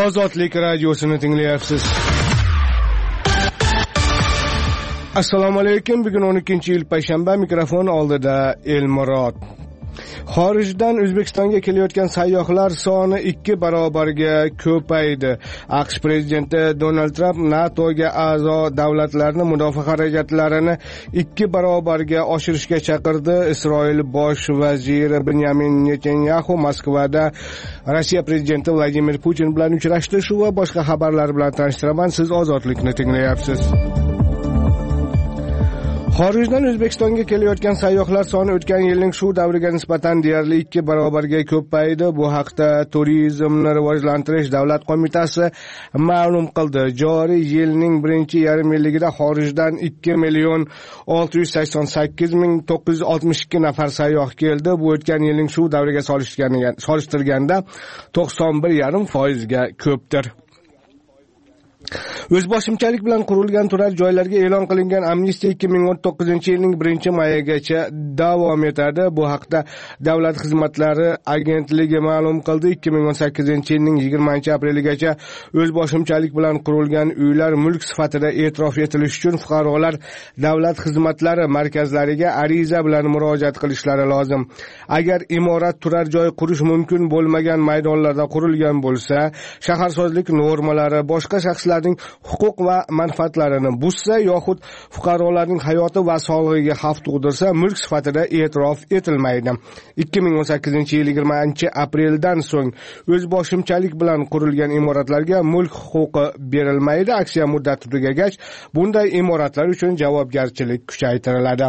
Ozodlik radiosini tinglayapsiz. Assalomu alaykum. Bugun 12-iyul payshanba, mikrofon oldida Elmurod. Xorijdan O'zbekistonga kelayotgan sayyohlar soni 2 barobarga ko'paydi. AQSh prezidenti Donald Trump NATOga a'zo davlatlarning mudofaa xarajatlarini 2 barobarga oshirishga chaqirdi. Isroil bosh vaziri Benyamin Netanyahu Moskvada Rossiya prezidenti Vladimir Putin bilan uchrashdi. Shu va boshqa xabarlar bilan tanishtiraman. Siz Ozodlikni tinglayapsiz. Xorijdan O'zbekistonga kelayotgan sayyohlar soni o'tgan yilning shu davriga nisbatan deyarli 2 barobarga ko'paydi. Bu haqda Turizmni rivojlantirish davlat qo'mitasi ma'lum qildi. Joriy yilning birinchi yarim yilligida xorijdan 2,688,962 nafar sayyoh keldi. Bu o'tgan yilning shu davriga solishtirganda 91,5% ga ko'pdir. O'zboshimchalik bilan qurilgan turar joylarga e'lon qilingan amnistiya 2019-yilning 1-mayigacha davom etadi. Bu haqda Davlat xizmatlari agentligi ma'lum qildi. 2018-yilning 20-apreligacha o'zboshimchalik bilan qurilgan uylar mulk sifatida e'tirof etilishi uchun fuqarolar davlat xizmatlari markazlariga ariza bilan murojaat qilishlari lozim. Agar imorat turar joy qurish mumkin bo'lmagan maydonlarda qurilgan bo'lsa, shaharsozlik normalari boshqa shaxslar huquq va manfaatlarini buzsa yoxud fuqarolarning hayoti va sog'lig'iga xavf tug'dirsa, mulk sifatida e'tirof etilmaydi. 2018-yil 20-apreldan so'ng o'zboshimchalik bilan qurilgan imoratlarga mulk huquqi berilmaydi. Aksiya muddati tugagach, bunday imoratlar uchun javobgarchilik kuchaytiriladi.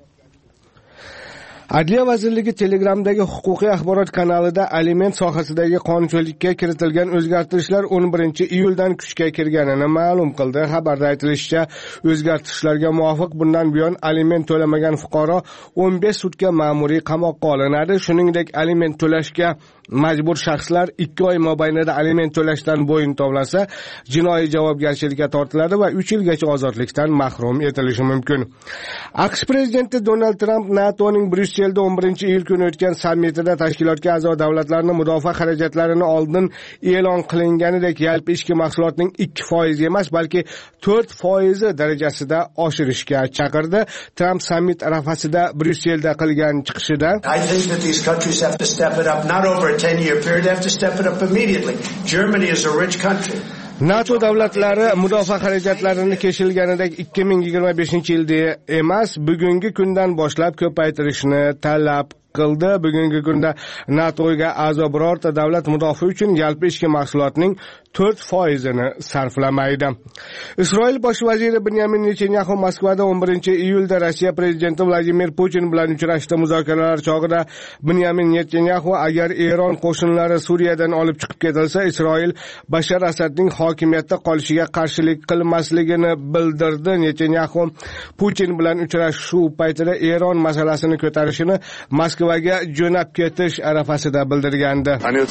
Adliya vazirligi Telegramdagi huquqiy axborot kanalida aliment sohasidagi qonunchilikka kiritilgan o'zgartirishlar 11-iyuldan kuchga kirganini ma'lum qildi. Xabarda aytilishicha, o'zgartirishlarga muvofiq bundan buyon aliment to'lamagan fuqaro 15 sutka ma'muriy qamoqqa olinadi. Shuningdek, aliment to'lashga majbur shaxslar 2 oy mobaynida aliment to'lashdan bo'yin tovlasa, jinoiy javobgarchilikka tortiladi va 3 yilgacha ozodlikdan mahrum etilishi mumkin. AQSh prezidenti Donald Trump NATOning Bryusselda 11-iyul kuni o'tgan sammitida tashkilotga a'zo davlatlarning mudofaa xarajatlarini oldin e'lon qilinganidek yalpi ichki mahsulotning 2% emas, balki 4% darajasida oshirishga chaqirdi. Trump sammit arafasida Bryusselda qilgan chiqishida I think that these countries have to step it up, not over a 10-year period, they have to step it up immediately. Germany is a rich country. NATO davlatlari mudofaa xarajatlarini keshilganidek 2025-yilda emas, bugungi kundan boshlab ko'paytirishni talab qildi. Bugungi kunda NATOga a'zo birorta davlat mudofaa uchun yalpi ichki mahsulotning 4%ni sarflamaydi. Isroil bosh vaziri Benyamin Netanyahu Moskvada 11-iyulda Rossiya prezidenti Vladimir Putin bilan uchrashdi. Muzokaralar chog'ida Benyamin Netanyahu agar Eron qo'shinlari Suriyadan olib chiqib ketilsa, Isroil Bashar Asadning hokimiyatda qolishiga qarshilik qilmasligini bildirdi. Netanyahu Putin bilan uchrashuv paytida Eron masalasini ko'tarishini Moskvaga jo'nab ketish arafasida bildirgandi.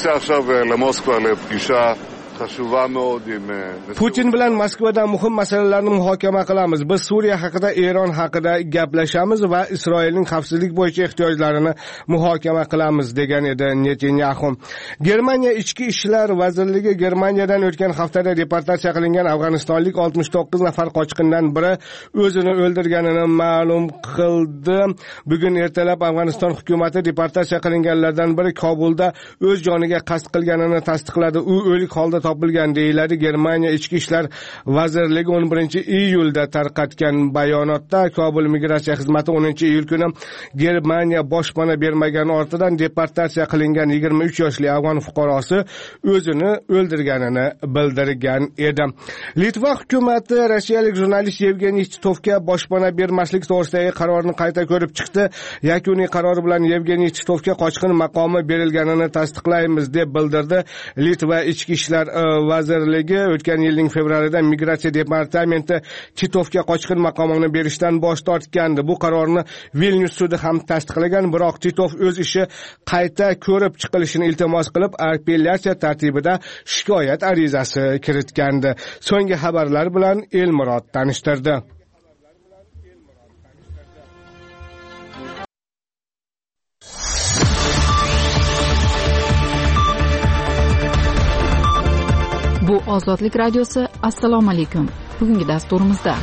Putin bilan Moskvada muhim masalalarni muhokama qilamiz. Biz Suriya haqida, Eron haqida gaplashamiz va Isroilning xavfsizlik bo'yicha ehtiyojlarini muhokama qilamiz, degan edi Netanyahu. Germaniya ichki ishlar vazirligi Germaniyadan o'tgan haftada deportatsiya qilingan afg'onistonlik 69 nafar qochqindan biri o'zini o'ldirganini ma'lum qildi. Bugun ertalab Afg'oniston hukumati deportatsiya qilinganlardan biri Kobulda o'z joniga qasd qilganini tasdiqladi. U o'lik holda topilgan deyiladi. Germaniya ichki ishlar vazirligi 11-iyulda tarqatgan bayonotda Kobul migratsiya xizmati 10-iyul kuni Germaniya boshpana bermagani ortidan deportatsiya qilingan 23 yoshli afg'on fuqarosi o'zini o'ldirganini bildirgan edi. Litva hukumati rossiyalik jurnalist Yevgeniy Titovga boshpana bermaslik to'g'risidagi qarorni qayta ko'rib chiqdi. Yakuniy qaror bilan Yevgeniy Titovga qochqin maqomi berilganini tasdiqlaymiz deb bildirdi. Litva ichki ishlar vazirligi o'tgan yilning fevralida migratsiya departamenti Titovga qochqin maqomini berishdan bosh tortgandi. Bu qarorni Vilnius sudi ham tasdiqlagan, biroq Titov o'z ishi qayta ko'rib chiqilishini iltimos qilib, apellyatsiya tartibida shikoyat arizasi kiritgandi. So'nggi xabarlar bilan Elmurod tanishtirdi. Ozodlik radiosi. Assalomu alaykum. Bugungi dasturimizda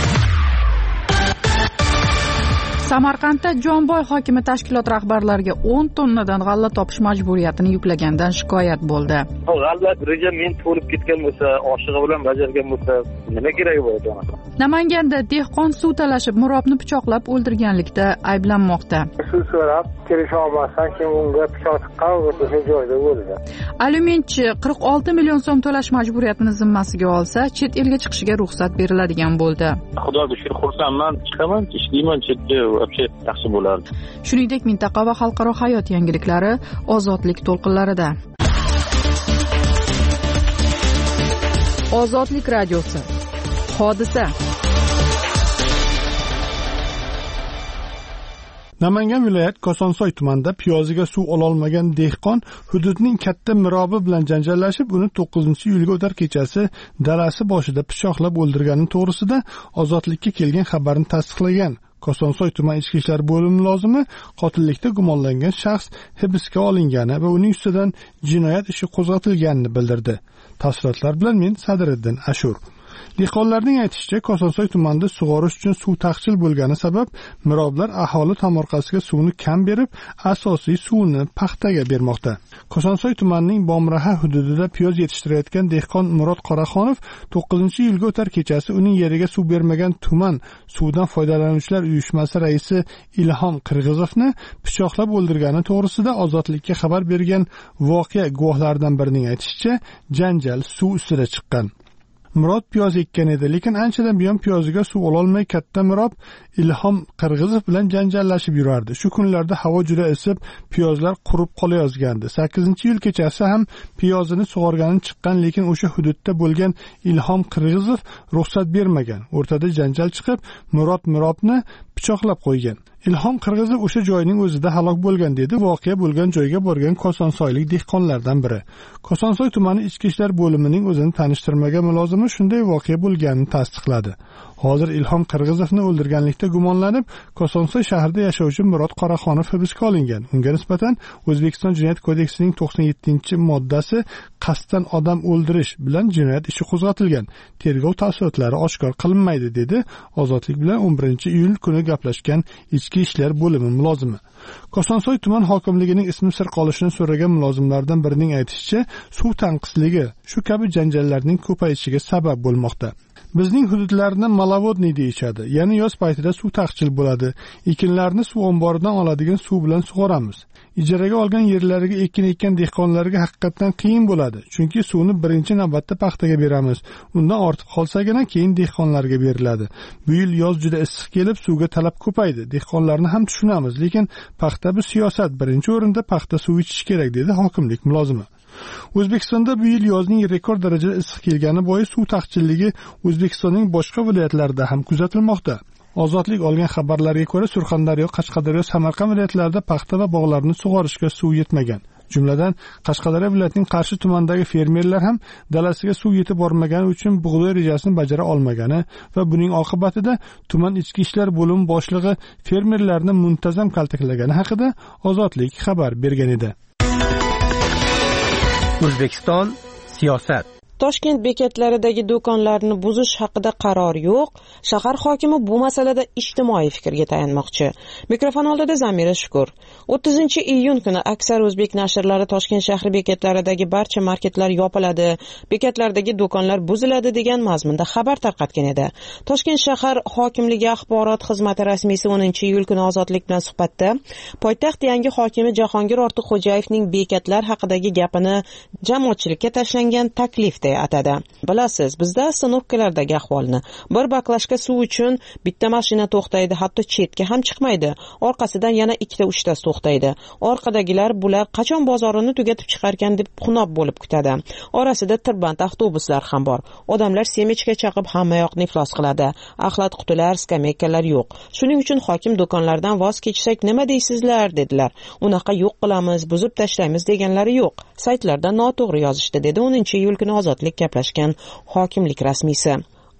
Samarqandda Jomboy hokimi tashkilot rahbarlariga 10 tonnadan g'alla topish majburiyatini yuklagandan shikoyat bo'ldi. G'alla reja men to'lib ketgan bo'lsa, oshig'i bilan bajargan bo'lsa, nima keragi bo'ladi? Namanganda dehqon suv talashib Murobni pichoqlab o'ldirganlikda ayblanmoqda. Suv so'rab kelisha olmasdan keyin unga pichoq tiqqan o'sha joyda o'ldi. Alyuminchi 46 million so'm to'lash majburiyatini zimmasiga olsa, chet elga chiqishiga ruxsat beriladigan bo'ldi. Xudoga shukr, xursandman, chiqaman, ishlayman chetga. Yaxshi bo'lardi. Shuningdek, mintaqa va xalqaro hayot yangiliklari Ozodlik to'lqinlarida. Ozodlik radiosi. Hodisa. Namangan viloyat Kosonsoy tumanida piyoziga suv ololmagan dehqon hududning katta mirobi bilan janjallashib, uni 9-iyulga o'tar kechasi dalasi boshida pichoqlab o'ldirgani to'g'risida Ozodlikka kelgan xabarni tasdiqlagan. Kosonsoy tuman ichki ishlar bo'limi mulozimi qotillikda gumonlangan shaxs hibsga olingani va uning ustidan jinoyat ishi qo'zg'atilganini bildirdi. Tafsilotlar bilan men Sadriddin Ashur. Dehqonlarning aytishicha, Kosonsoy tumanida sug'orish uchun suv taqchil bo'lgani sabab miroblar aholi tomorqasiga suvni kam berib, asosiy suvni paxtaga bermoqda. Kosonsoy tumanining Bomraha hududida piyoz yetishtirayotgan dehqon Murod Qoraxonov 9-iyulga o'tar kechasi uning yeriga suv bermagan tuman suvdan foydalanuvchilar uyushmasi raisi Ilhom Qirg'izovni pichoqlab o'ldirgani to'g'risida Ozodlikka xabar bergan voqea guvohlaridan birining aytishicha, janjal suv ustida chiqqan. Murod piyoz ekkan edi, lekin anchadan buyon piyoziga suv ololmay katta mirob Ilhom Qirg'izov bilan janjallashib yurardi. Shu kunlarda havo juda isib, piyozlar qurib qolayozgandi. 8-iyul kechasi ham piyozini sug'organi chiqqan, lekin o'sha hududda bo'lgan Ilhom Qirg'izov ruxsat bermagan. O'rtada janjal chiqib, Murod mirobni pichoqlab qo'ygan. Ilhom Qirg'izov o'sha joyning o'zida halok bo'lgan, dedi voqea bo'lgan joyga borgan Kosonsoylik dehqonlardan biri. Kosonsoy tumani ichki ishlar bo'limining o'zini tanishtirmagan mulozimi shunday voqea bo'lganini tasdiqladi. Hozir Ilhom Qirg'izovni o'ldirganlikda gumonlanib, Kosonsoy shahrida yashovchi Murod Qoraxonov hibsga olingan. Unga nisbatan O'zbekiston Jinoyat kodeksining 97-moddasi qasddan odam o'ldirish bilan jinoyat ishi qo'zg'atilgan. Tergov tafsilotlari oshkor qilinmaydi, dedi Ozodlik bilan 11-iyul kuni gaplashgan ichki ishlar bo'limi mulozimi. Kosonsoy tuman hokimligining ismi sir qolishini so'ragan mulozimlardan birining aytishicha, suv tanqisligi shu kabi janjallarning ko'payishiga sabab bo'lmoqda. Bizning hududlarni malavodniy deyishadi. Ya'ni yoz paytida suv taqchil bo'ladi. Ekinlarni suv omboridan oladigan suv bilan sug'oramiz. Ijaraga olgan yerlariga ekin ekkan dehqonlarga haqiqatan qiyin bo'ladi. Chunki suvni birinchi navbatda paxtaga beramiz. Undan ortib qolsagina keyin dehqonlarga beriladi. Bu yil yoz juda issiq kelib, suvga talab ko'paydi. Dehqonlarni ham tushunamiz, lekin paxta bu siyosat. Birinchi o'rinda paxta suv ichish kerak, dedi hokimlik mulozimi. O'zbekistonda bu yil yozning rekord darajada issiq kelgani bois suv taqchilligi O'zbekistonning boshqa viloyatlarida ham kuzatilmoqda. Ozodlik olgan xabarlarga ko'ra, Surxondaryo, Qashqadaryo, Samarqand viloyatlarida paxta va bog'larni sug'orishga suv yetmagan. Jumladan, Qashqadaryo viloyatining Qarshi tumanidagi fermerlar ham dalasiga suv yetib bormagani uchun bug'doy rejasini bajara olmagani va buning oqibatida tuman ichki ishlar bo'limi boshlig'i fermerlarni muntazam kaltaklagani haqida Ozodlik xabar bergan edi. O'zbekiston siyosat. Toshkent bekatlaridagi do'konlarni buzish haqida qaror yo'q. Shahar hokimi bu masalada ijtimoiy fikrga tayanmoqchi. Mikrofon oldida Zamira Shukur. 30-iyun kuni aksar o'zbek nashrlari Toshkent shahri bekatlaridagi barcha marketlar yopiladi, bekatlardagi do'konlar buziladi degan mazmunda xabar tarqatgan edi. Toshkent shahar hokimligi axborot xizmati rasmiysi 10-iyul kuni Ozodlik bilan suhbatda poytaxt yangi hokimi Jahongir Ortiqxo'jayevning bekatlar haqidagi gapini jamoatchilikka tashlangan taklif atadi. Bilasiz, bizda ostanovkalardagi ahvolni. Bir baklashka suv uchun bitta mashina to'xtaydi, hatto chetga ham chiqmaydi. Orqasidan yana 2-3 ta to'xtaydi. Orqadagilar bular qachon bozorini tugatib chiqarkan deb xunob bo'lib kutadi. Orasida tirband avtobuslar ham bor. Odamlar semechka chaqib hamma yoqni iflos qiladi. Axlat qutilar, skameykalar yo'q. Shuning uchun hokim do'konlardan voz kechsak nima deysizlar, dedilar. Unaqa yo'q qilamiz, buzib tashlaymiz deganlari yo'q. Saytlarda noto'g'ri yozishdi, dedi 10-iyul kuni Ozodlik gaplashgan hokimlik rasmiysi.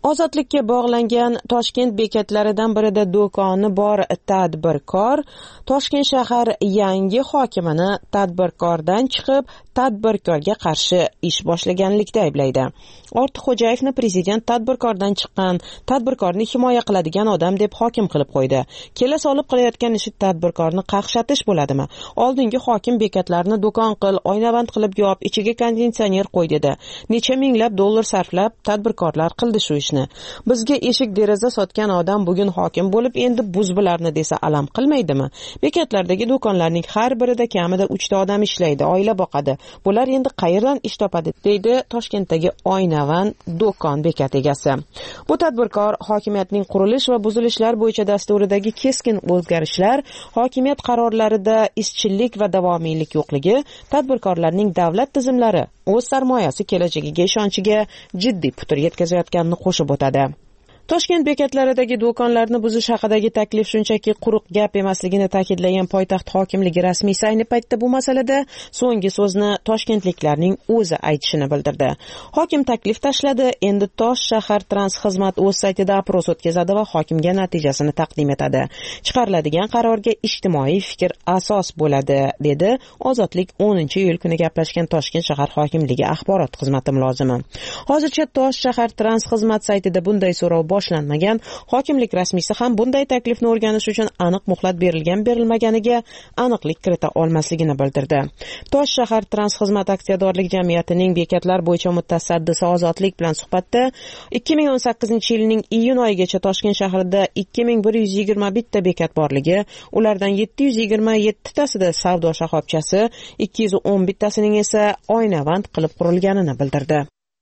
Ozodlikka bog'langan Toshkent bekatlaridan birida do'koni bor tadbirkor Toshkent shahar yangi hokimini tadbirkordan chiqib tadbirkorga qarshi ish boshlaganlikda ayblaydi. Ortiqxo'jayevni prezident tadbirkordan chiqqan, tadbirkorni himoya qiladigan odam deb hokim qilib qo'ydi. Kela solib qilayotgan ishi tadbirkorni qaqshatish bo'ladimi? Oldingi hokim bekatlarni do'kon qil, oynavand qilib yop, ichiga konditsioner qo'y dedi. Necha minglab dollar sarflab tadbirkorlar qildi shu ishni. Bizga eshik deraza sotgan odam bugun hokim bo'lib, endi buzbilarni desa alam qilmaydimi? Bekatlardagi do'konlarning har birida kamida 3 ta odam ishlaydi, oila boqadi. Bular endi qayerdan ish topadi, deydi Toshkentdagi oynavand do'kon bekat egasi. Bu tadbirkor hokimiyatning qurilish va buzilishlar bo'yicha dasturidagi keskin o'zgarishlar, hokimiyat qarorlarida izchillik va davomiylik yo'qligi, tadbirkorlarning davlat tizimlari o'z sarmoyasi kelajagiga ishonchiga jiddiy putur yetkazayotganini qo'shib o'tadi. Toshkent bekatlaridagi do'konlarni buzish haqidagi taklif shunchaki quruq gap emasligini ta'kidlagan poytaxt hokimligi rasmiysi ayni paytda bu masalada so'nggi so'zni toshkentliklarning o'zi aytishini bildirdi. Hokim taklif tashladi, endi Tosh shahar transxizmat o'z saytida opros o'tkazadi va hokimga natijasini taqdim etadi. Chiqariladigan qarorga ijtimoiy fikr asos bo'ladi, dedi Ozodlik 10-iyul kuni gaplashgan Toshkent shahar hokimligi axborot xizmati mulozimi. Hozircha Tosh shahar transxizmat saytida bunday so'rov boshlanmagan. Hokimlik rasmiysi ham bunday taklifni o'rganish uchun aniq muhlat berilmaganiga aniqlik kirita olmasligini bildirdi. Tosh shahar transxizmat aksiyadorlik jamiyatining bekatlar bo'yicha mutasaddisi Ozodlik bilan suhbatda 2018-yilning iyun oyigacha Toshkent shahrida 2121 ta bekat borligi, ulardan 727 tasida savdo shoxobchasi, 211 tasining esa oynavand qilib qurilganini bildirdi.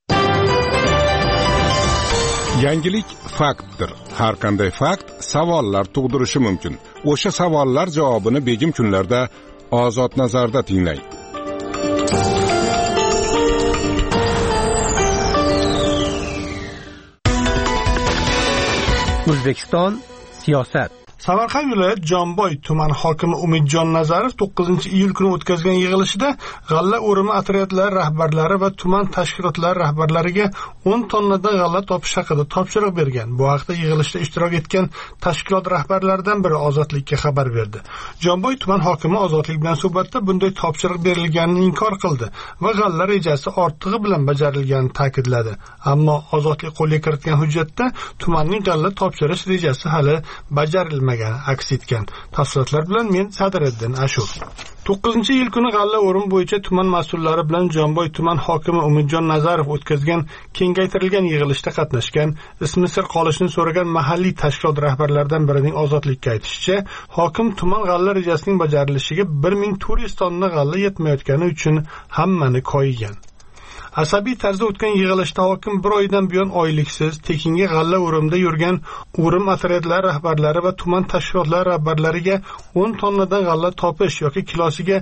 Yangilik faktdir. Har qanday fakt savollar tug'dirishi mumkin. O'sha savollar javobini begim kunlarda Ozod nazarda tinglang. O'zbekiston siyosat. Samarqand viloyat Jomboy tuman hokimi Umidjon Nazarov 9-iyul kuni o'tkazgan yig'ilishida g'alla o'rimi otryadlari rahbarlari va tuman tashkilotlari rahbarlariga 10 tonnadan g'alla topish haqida topshiriq bergan. Bu haqda yig'ilishda ishtirok etgan tashkilot rahbarlaridan biri Ozodlikka xabar berdi. Jomboy tuman hokimi Ozodlik bilan suhbatda bunday topshiriq berilganini inkor qildi va g'alla rejasi ortig'i bilan bajarilganini ta'kidladi. Ammo Ozodlik qo'lga kiritgan hujjatda tumanning g'alla topshirish rejasi hali bajarilmagan aks etgan. Tafsilotlar bilan men Sadiriddin Ashur. 9-iyul kuni g'alla o'rim bo'yicha tuman mas'ullari bilan Jomboy tuman hokimi Umidjon Nazarov o'tkazgan kengaytirilgan yig'ilishda qatnashgan, ismi sir qolishini so'ragan mahalliy tashkilot rahbarlaridan birining Ozodlikka aytishicha, hokim tuman g'alla rejasining bajarilishiga 1400 tonna g'alla yetmayotgani uchun hammani koyigan. Asabiy tarzda o'tgan yig'ilishda hokim bir oydan buyon oyliksiz tekinga g'alla o'rimda yurgan o'rim otryadlari rahbarlari va tuman tashkilotlari rahbarlariga 10 tonnadan g'alla topish yoki kilosiga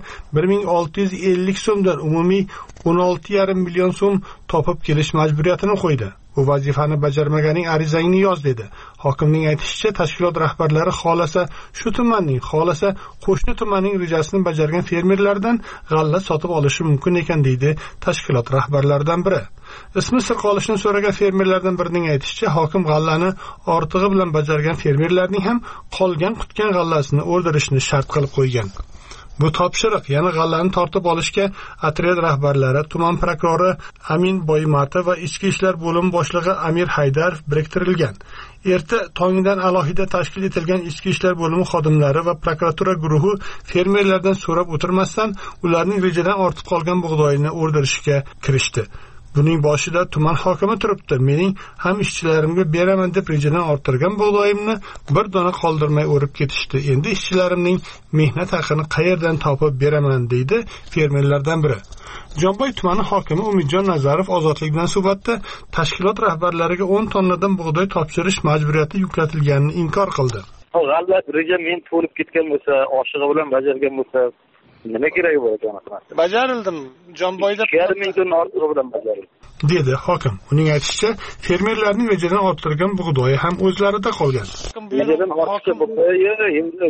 1650 so'mdan umumiy 16,5 million so'm topib kelish majburiyatini qo'ydi. Bu vazifani bajarmaganing arizangni yoz dedi. Hokimning aytishicha, tashkilot rahbarlari xolasa shu tumanning, xolasa qo'shni tumanning rejasini bajargan fermerlardan g'alla sotib olishi mumkin ekan, deydi tashkilot rahbarlaridan biri. Ismi sir qolishini so'ragan fermerlardan birining aytishicha, hokim g'allani ortig'i bilan bajargan fermerlarning ham qolgan qutgan g'allasini o'ldirishni shart qilib qo'ygan. Bu topshiriq yana g'allani tortib olishga otryad rahbarlari, tuman prokurori Amin Boymatov va ichki ishlar bo'limi boshlig'i Amir Haydarov biriktirilgan. Erta tongdan alohida tashkil etilgan ichki ishlar bo'limi xodimlari va prokuratura guruhi fermerlardan so'rab o'tirmasdan ularning rejadan ortib qolgan bug'doyini o'ldirishga kirishdi. Buning boshida tuman hokimi turibdi. Mening ham ishchilarimga beraman deb rejadan orttirgan bug'doyimni bir dona qoldirmay o'rib ketishdi. Endi ishchilarimning mehnat haqini qayerdan topib beraman, deydi fermerlardan biri. Jomboy tumani hokimi Umidjon Nazarov Ozodlik bilan suhbatda tashkilot rahbarlariga 10 tonnadan bug'doy topshirish majburiyati yuklatilganini inkor qildi. G'alla reja men to'lib ketgan bo'lsa, oshig'i bilan bajargan bo'lsa, nima kerak bo'ladi aniqlashtir. Bajarildim. Jomboyda 2,5 ming tonna ortig'i bilan bajarildi, dedi hokim. Uning aytishicha, fermerlarning rejadan orttirgan bug'doyi ham o'zlarida qolgan. Rejadan orttirgan bo'lsa, endi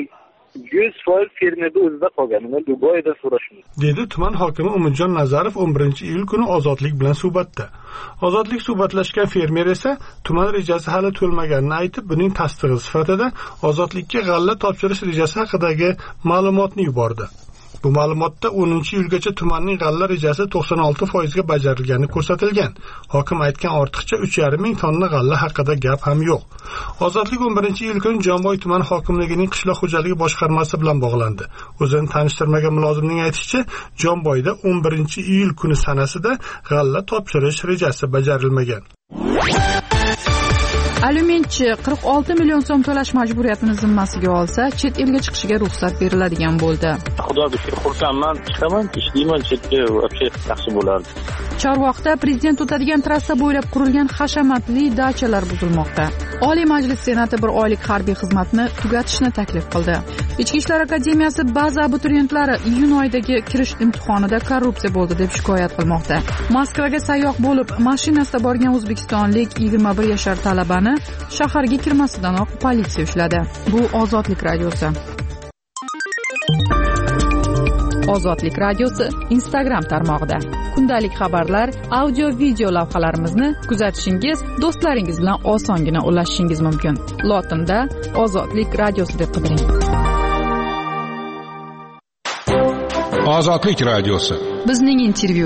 100% fermerni o'zida qolgan. Uni Dubayda so'rash mumkin. Dedi tuman hokimi Umidjon Nazarov 11-iyul kuni Ozodlik bilan suhbatda. Ozodlik suhbatlashgan fermer esa tuman rejasi hali to'lmaganini aytib, buning tasdig'i sifatida Ozodlikka g'alla topshirish rejasi haqidagi ma'lumotni yubordi. Bu ma'lumotda 10-iyulgacha tumanning g'alla rejasi 96% ga bajarilgani ko'rsatilgan. Hokim aytgan ortiqcha 3,5 ming tonna g'alla haqida gap ham yo'q. Ozodlik 11-iyul kuni Jomboy tuman hokimligining qishloq xo'jaligi boshqarmasi bilan bog'landi. O'zini tanishtirmagan mulozimning aytishicha, Jomboyda 11-iyul kuni sanasida g'alla topshirish rejasi bajarilmagan. Alyumentchi 46 million so'm to'lash majburiyatini zimmasiga olsa, chet elga chiqishiga ruxsat beriladigan bo'ldi. Xudoga shukr, xursandman, chiqaman, ishlayman, chetga yaxshi bo'lardi. Chorvoqda prezident o'tadigan trassa bo'ylab qurilgan hashamatli dachalar buzilmoqda. Oliy Majlis Senati 1 oylik harbiy xizmatni tugatishni taklif qildi. Ichki ishlar akademiyasi ba'zi abituriyentlari iyun oyidagi kirish imtihonida korrupsiya bo'ldi deb shikoyat qilmoqda. Moskvaga sayyoh bo'lib, mashinasida borgan o'zbekistonlik 21 yashar talabani shaharga kirmasidanoq politsiya ushladi. Bu Ozodlik radiosi. Ozodlik radiosi Instagram tarmog'ida. Kundalik xabarlar, audio-video lavhalarimizni kuzatishingiz, do'stlaringiz bilan osongina ulashishingiz mumkin. Lotinda Ozodlik radiosi deb qidiring. Ozodlik radiosi. Bizning intervyu.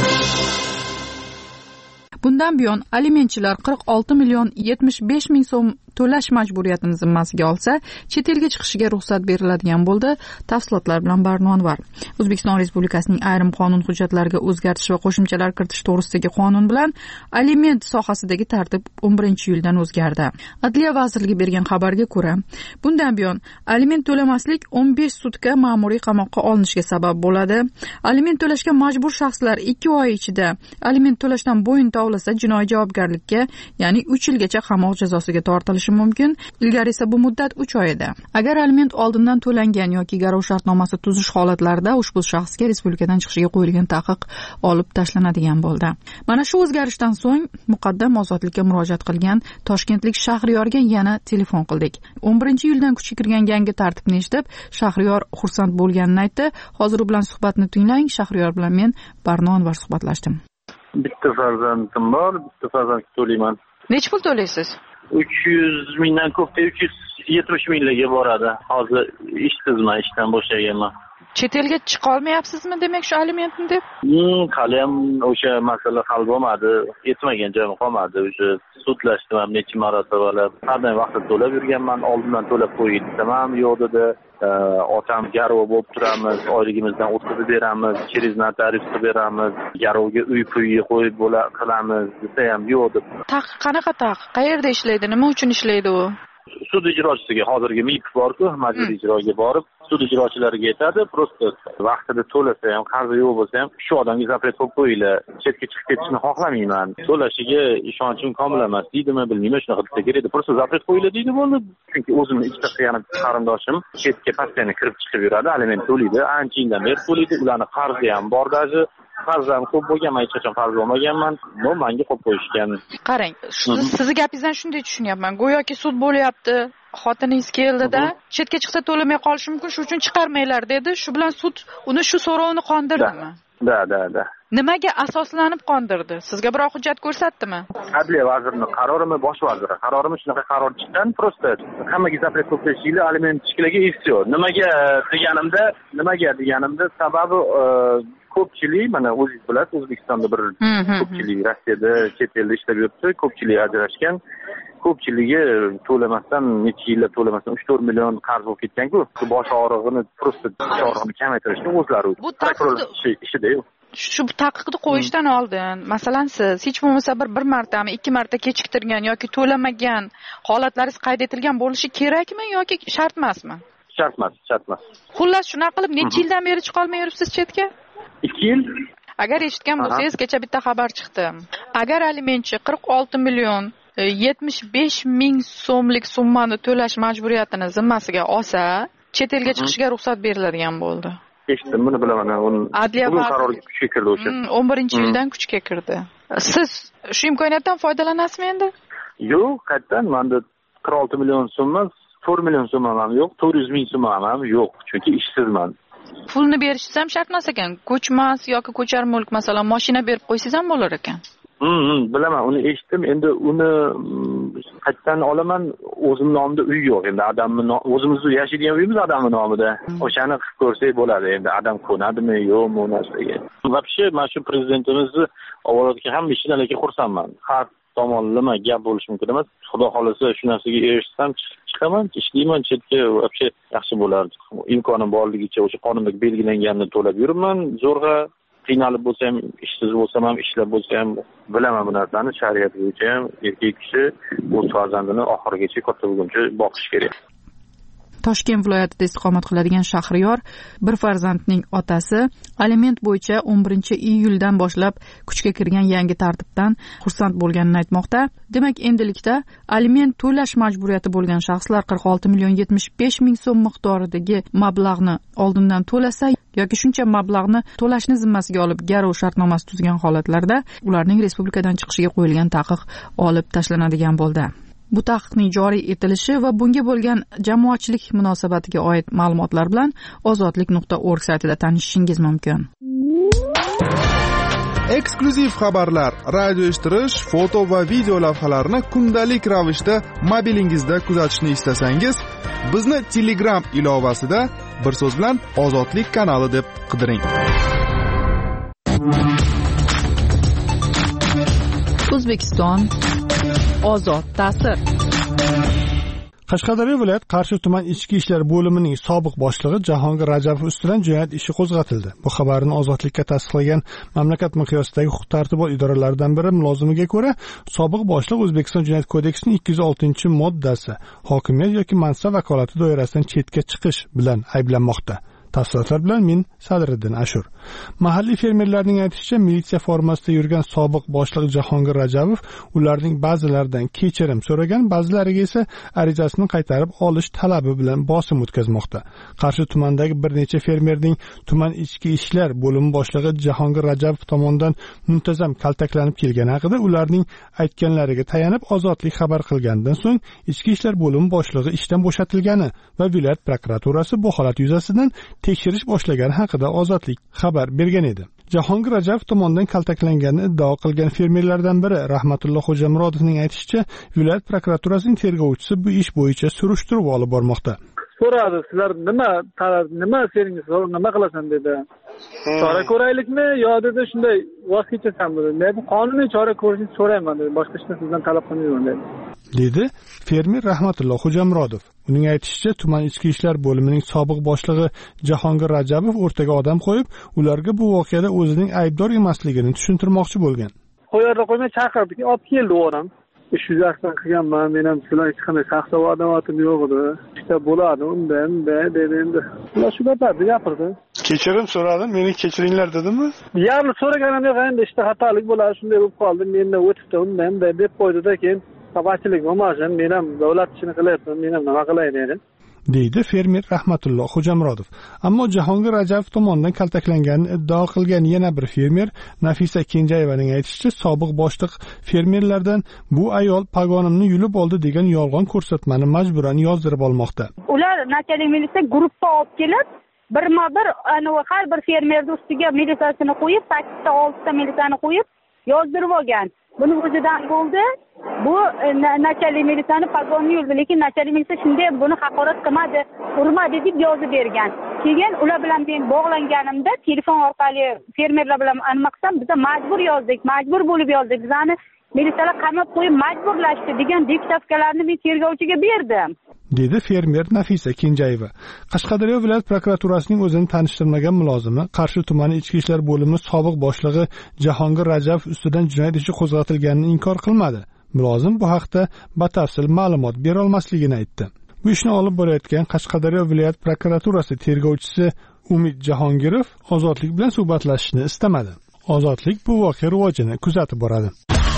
Bundan buyon alimentchilar 46 million 75 ming so'm to'lash majburiyatini zimmasiga olsa, chet elga chiqishiga ruxsat beriladigan bo'ldi. Tafsilotlar bilan Barno Anvar. O'zbekiston Respublikasining ayrim qonun hujjatlariga o'zgartish va qo'shimchalar kiritish to'g'risidagi qonun bilan aliment sohasidagi tartib 11-iyuldan o'zgardi. Adliya vazirligi bergan xabarga ko'ra, bundan buyon aliment to'lamaslik 15 sutka ma'muriy qamoqqa olinishiga sabab bo'ladi. Aliment to'lashga majbur shaxslar 2 oy ichida aliment to'lashdan bo'yin tovlasa jinoiy javobgarlikka, ya'ni 3 yilgacha qamoq jazosiga tortilishi mumkin. Ilgari esa bu muddat 3 oy edi. Agar aliment oldindan to'langan yoki garov shartnomasi tuzish holatlarida ushbu shaxsga respublikadan chiqishiga qo'yilgan taqiq olib tashlanadigan bo'ldi. Mana shu o'zgarishdan so'ng muqaddam Ozodlikka murojaat qilgan toshkentlik Shahriyorga yana telefon qildik. 11-iyuldan kuchga kirgan yangi tartibni eshitib, Shahriyor xursand bo'lganini aytdi. Hozir u bilan suhbatni tinglang. Shahriyor bilan men Barno Anvar suhbatlashdim. Bitta farzandim bor, bitta farzandga to'layman. Nechta pul to'laysiz? 300 mingdan ko'pda 370 minglarga boradi. Hozir ishsizman, ishdan bo'shaganman. Chet elga chiqa olmayapsizmi demak shu alimentni deb? Hali ham o'sha masala hal bo'lmadi. Yetmagan joyim qolmadi. O'sha sudlashdim ham necha marotaba. Har doim vaqtida to'lab yurganman. Oldindan to'lab qo'ying desam ham yo'q dedi. Otam garov bo'lib turamiz, oyligimizdan o'tkazib beramiz, через notarius qilib beramiz, garovga uy-puy qo'yib qilamiz desa ham yo'q deb. Qanaqa taqiq? Qayerda ishlaydi? Nima uchun ishlaydi u? Sud ijrochisiga hozirgi MIP bor-ku, majburiy ijroga borib, sud ijrochilariga aytadi, prosta vaqtida to'lasa ham, qarzi yo'q bo'lsa ham, shu odamga zapret qo'yib qo'yinglar, chetga chiqib ketishni xohlamayman, to'lashiga ishonchim komil emas deydimi, bilmayman, shunaqa desa kerak edi, prosta zapret qo'yinglar deydi bo'ldi. Chunki o'zimni ikkita qarindoshim chetga postoyanno kirib chiqib yuradi, aliment to'laydi, ancha yildan beri to'laydi, ularni qarzi ham bor даже. Farzam ko'p bo'lganman, hech qachon farz olmaganman. Bu menga qo'yib qo'yishgan. Qarang, sizni gapingizdan shunday tushunyapman. Go'yoki sud bo'lyapti, xotiningiz keldida, chetga chiqsa to'lamay qolishi mumkin, shuning uchun chiqarmanglar dedi. Shu bilan sud uni shu so'rovni qondirdimi? Da. Nimaga asoslanib qondirdi? Sizga biror hujjat ko'rsatdimi? Adliya vazirining qarorimi, bosh vaziri qarorimi shunaqa qaror chiqqan, prosta hammaga zapret qo'yib qo'yishinglar, aliment chiqishiga и всё. Nimaga deganimda sababi ko'pchilik, mana o'zingiz bilasiz, O'zbekistonda bir ko'pchilik Rossiyada chet elda ishlab yuribdi, ko'pchilik ajrashgan. Ko'pchiligi to'lamasdan, necha yillab to'lamasdan 3-4 million qarz bo'lib ketgan-ku. Bosh og'rig'ini, prosta bosh og'rig'ini kamaytirishni o'zlari ishida-yu. Shu taqiqni qo'yishdan oldin, masalan, siz hech bo'lmasa bir martami, 2 marta kechiktirgan yoki to'lamagan holatlaringiz qayd etilgan bo'lishi kerakmi yoki shart emasmi? Shart emas. Xullas, shunaqa qilib necha yildan beri chiqa olmay yuribsiz chetga? 2 yil. Agar eshitgan bo'lsangiz, kecha bitta xabar chiqdi. Agar alimentchi 46 million 75 ming so'mlik summani to'lash majburiyatini zimmasiga olsa, chet elga chiqishiga ruxsat beriladigan bo'ldi. Eshitdim, buni bilaman. Adliya qarori kuchga kirdi o'sha. 11-iyuldan kuchga kirdi. Siz shu imkoniyatdan foydalanasizmi endi? Yo'q, qayerdan? Menda 46 million so'm emas, 4 million so'mam ham yo'q, 400 ming so'mam ham yo'q, chunki ishsizman. Pulni berishingiz ham shart emas ekan. Ko'chmas yoki ko'char mulk, masalan, mashina berib qo'ysangiz ham bo'lar ekan. Bilaman, uni eshitdim. Endi uni qayerdan olaman? O'zim nomimda uy yo'q. Endi odamni o'zimizni yashaydigan uyimiz odamning nomida. O'shani qilib ko'rsak bo'ladi. Endi odam ko'nadimi, yo'qmi bu narsaga. Vobshe, mana shu prezidentimizni ovolatga ham ishchilarga xursandman. Har tomonlama gap bo'lishi mumkin emas. Xudo xolasa shu narsaga erishsam chiqaman, ishlayman chetga, vobshe yaxshi bo'lardi. Imkonim borligicha o'sha qonunda belgilanganini to'lab yuribman, zo'rg'a qiynalib bo'lsa ham, ishsiz bo'lsam ham, ishlab bo'lsa ham bilaman bu narsani. Shariat bo'yicha ham erkak kishi o'z farzandini oxirigacha katta bo'lguncha boqish kerak. Toshkent viloyatida istiqomat qiladigan Shahriyor bir farzandning otasi aliment bo'yicha 11-iyuldan boshlab kuchga kirgan yangi tartibdan xursand bo'lganini aytmoqda. Demak, endilikda aliment to'lash majburiyati bo'lgan shaxslar 46 million 75 ming so'm miqdoridagi mablag'ni oldindan to'lasa yoki shuncha mablag'ni to'lashni zimmasiga olib garov shartnomasi tuzgan holatlarda ularning respublikadan chiqishiga qo'yilgan taqiq olib tashlanadigan bo'ldi. Bu taqiqning joriy etilishi va bunga bo'lgan jamoatchilik munosabatiga oid ma'lumotlar bilan ozodlik.org saytida tanishishingiz mumkin. Eksklyuziv xabarlar, radio eshittirish, foto va video lavhalarni kundalik ravishda mobilingizda kuzatishni istasangiz, bizni Telegram ilovasida bir so'z bilan Ozodlik kanali deb qidiring. O'zbekiston ozod ta'sir. Qashqadaryo viloyat Qarshi tuman ichki ishlar bo'limining sobiq boshlig'i Jahongir Rajabov ustidan jinoyat ishi qo'zg'atildi. Bu xabarni Ozodlikka tasdiqlagan mamlakat miqyosidagi huquq-tartibot idoralaridan biri mulozimiga ko'ra, sobiq boshliq O'zbekiston Jinoyat kodeksining 206-moddasi hokimiyat yoki mansab vakolati doirasidan chetga chiqish bilan ayblanmoqda. Tafsilotlar bilan men Sadriddin Ashur. Mahalliy fermerlarning aytishicha, militsiya formasida yurgan sobiq boshliq Jahongir Rajabov ularning ba'zilaridan kechirim so'ragan, ba'zilariga esa arizasini qaytarib olish talabi bilan bosim o'tkazmoqda. Qarshi tumanidagi bir necha fermerning tuman ichki ishlar bo'limi boshlig'i Jahongir Rajabov tomonidan muntazam kaltaklanib kelgani haqida ularning aytganlariga tayanib Ozodlik xabar qilgandan so'ng ichki ishlar bo'limi boshlig'i ishdan bo'shatilgani va viloyat prokuraturasi bu holat yuzasidan tekshirish boshlagani haqida Ozodlik xabar bergan edi. Jahongir Rajabov tomonidan kaltaklanganini iddao qilgan fermerlardan biri Rahmatulloh Xo'jamurodovning aytishicha, viloyat prokuraturasining tergovchisi bu ish bo'yicha surishtiruv olib bormoqda. So'radi, sizlar nima seringiz, nima qilasan dedi. Chora ko'raylikmi yo dedi, shunday voz kechasanmi dedi. Men qonuniy chora ko'rishni so'rayman dedi. Boshqa hech narsa sizdan talab qilmayman dedi. Fermer Rahmatulloh Xo'jamurodov. Uning aytishicha, tuman ichki ishlar bo'limining sobiq boshlig'i Jahongir Rajabov o'rtaga odam qo'yib, ularga bu voqeada o'zining aybdor emasligini tushuntirmoqchi bo'lgan. Qo'yarda qo'ymay chaqirdik, olib keldi o'ram. Ish yuzasidan qilganman, men ham sizlar hech qanday shaxsiy adovatim yo'q edi. Ishda bo'ladi, undan dedi endi. Ular shu gaplarni gapirdi. Kechirim so'radim, meni kechiringlar dedimi? Yarli so'raganim yo'q, endi ishda xatolik bo'ladi, shunday bo'lib qoldi. Mendan o'tibdi, undan deb qo'ydi-da, keyin Qabachilik bo'lmasin, men ham davlat ishini qilyapman, men ham nima qilay dedi. Deydi fermer Rahmatulloh Xo'jamurodov. Ammo Jahongir Rajabov tomonidan kaltaklanganini iddao qilgan yana bir fermer Nafisa Kenjayevaning aytishicha, sobiq boshliq fermerlardan bu ayol pagonimni yulib oldi degan yolg'on ko'rsatmani majburan yozdirib olmoqda. Ular nachalik militsiya guruhga olib kelib, birma-bir har bir fermerning ustiga militsiyasini qo'yib, 8 ta 6 ta militsiyani qo'yib yozdirib olgan. Buni o'zidan bo'ldi. Bu nachalik militsiyani pagonni yuldi, lekin nachalik militsiya shunday buni haqorat qilmadi, urmadi deb yozib bergan. Keyin ular bilan men bog'langanimda telefon orqali fermerlar bilan nima qilsam, biz majbur yozdik, majbur bo'lib yozdik. Bizani militsiyalar qamab qo'yib majburlashdi degan diktovkalarni men tergovchiga berdim. Dedi fermer Nafisa Kenjayeva. Qashqadaryo viloyat prokuraturasining o'zini tanishtirmagan mulozimi Qarshi tumani ichki ishlar bo'limi sobiq boshlig'i Jahongir Rajabov ustidan jinoyat ishi qo'zg'atilganini inkor qilmadi. Mulozim bu haqda batafsil ma'lumot bera olmasligini aytdi. Bu ishni olib borayotgan Qashqadaryo viloyat prokuraturasi tergovchisi Umid Jahongirov Ozodlik bilan suhbatlashishni istamadi. Ozodlik bu voqea rivojini kuzatib boradi.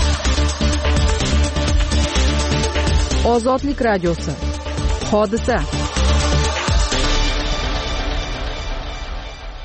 Ozodlik radiosi. Hodisa.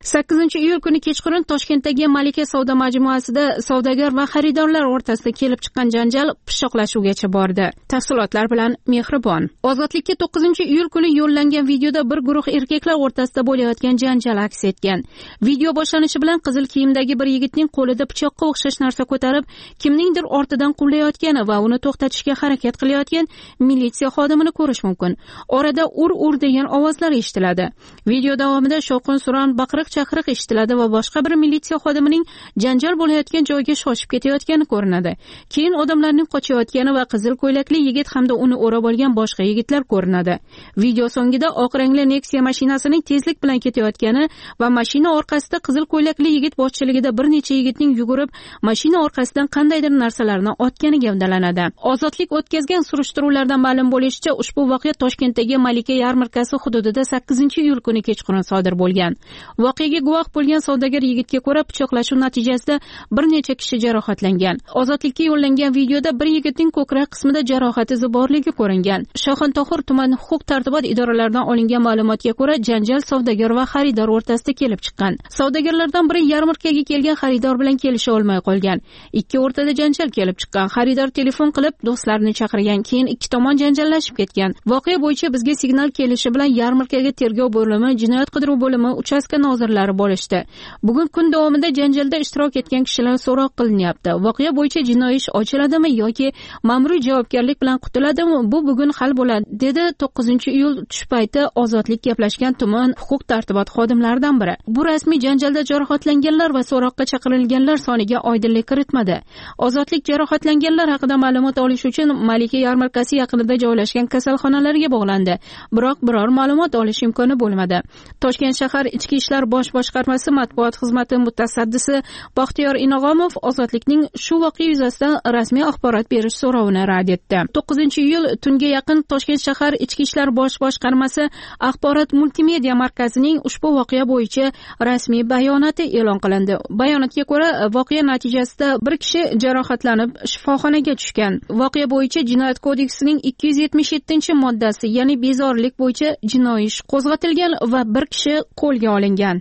8-iyul kuni kechqurun Toshkentdagi Malika savdo majmuasida savdogar va xaridorlar o'rtasida kelib chiqqan janjal pichoqlashuvgacha bordi. Tafsilotlar bilan Mehribon. Ozodlikka 9-iyul kuni yo'llangan videoda bir guruh erkaklar o'rtasida bo'layotgan janjal aks etgan. Video boshlanishi bilan qizil kiyimdagi bir yigitning qo'lida pichoqqa o'xshash narsa ko'tarib, kimningdir ortidan quvlayotgani va uni to'xtatishga harakat qilayotgan militsiya xodimini ko'rish mumkin. Orada ur degan ovozlar eshitiladi. Video davomida shovqin-suron, baqiriq-chaqiriq eshitiladi va boshqa bir militsiya xodimining janjal bo'layotgan joyga shoshib ketayotgani ko'rinadi. Keyin odamlarning qochayotgani va qizil ko'ylakli yigit hamda uni o'rab olgan boshqa yigitlar ko'rinadi. Video so'ngida oq rangli Nexia mashinasining tezlik bilan ketayotgani va mashina orqasida qizil ko'ylakli yigit boshchiligida bir necha yigitning yugurib, mashina orqasidan qandaydir narsalarni otgani gavdalanadi. Ozodlik o'tkazgan surishtiruvlardan ma'lum bo'lishicha, ushbu voqea Toshkentdagi Malika yarmarkasi hududida 8-iyul kuni kechqurun sodir bo'lgan. Voqeaga guvoh bo'lgan savdogar yigitga ko'ra, pichoqlashuv natijasida bir necha kishi jarohatlangan. Ozodlikka yo'llangan videoda bir yigitning ko'krak qismida jarohat izi borligi ko'ringan. Shoxontohur tuman huquq-tartibot idoralaridan olingan ma'lumotga ko'ra, janjal savdogar va xaridor o'rtasida kelib chiqqan. Savdogarlardan biri yarmarkaga kelgan xaridor bilan kelisha olmay qolgan. Ikki o'rtada janjal kelib chiqqan. Xaridor telefon qilib do'stlarini chaqirgan, keyin ikki tomon janjallashib ketgan. Voqea bo'yicha bizga signal kelishi bilan yarmarkaga tergov bo'limi, jinoyat qidiruv bo'limi, uchastka nozirlari bo'lishdi. Bugun kun davomida janjalda ishtirok etgan kishilar so'roq qilinyapti. Voqea bo'yicha jinoiy ish ochiladimi yoki ma'muriy javobgarlik bilan qutuladimi? Bu bugun hal bo'ladi, dedi 9-iyul tush payti Ozodlik gaplashgan tuman huquq-tartibot xodimlaridan biri. Bu rasmiy janjalda jarohatlanganlar va so'roqqa chaqirilganlar soniga oydinlik kiritmadi. Ozodlik jarohatlanganlar haqida ma'lumot olish uchun Malika yarmarkasi yaqinida joylashgan kasalxonalarga bog'landi. Biroq biror ma'lumot olish imkoni bo'lmadi. Toshkent shahar Ichki ishlar bosh boshqarmasi matbuot xizmati mutasaddisi Baxtiyor Inog'omov Ozodlikning shu voqea yuzasidan rasmiy axborot berish so'rovini rad etdi. 9-iyul tunga yaqin Toshkent shahar Ichki ishlar bosh boshqarmasi axborot multimedia markazining ushbu voqea bo'yicha rasmiy bayonoti e'lon qilindi. Bayonotga ko'ra, voqea natijasida bir kishi jarohatlanib shifoxonaga tushgan. Voqea bo'yicha Jinoyat kodeksining 277-moddasi, ya'ni bezorilik bo'yicha jinoiy ish qo'zg'atilgan va bir kishi qo'lga olingan.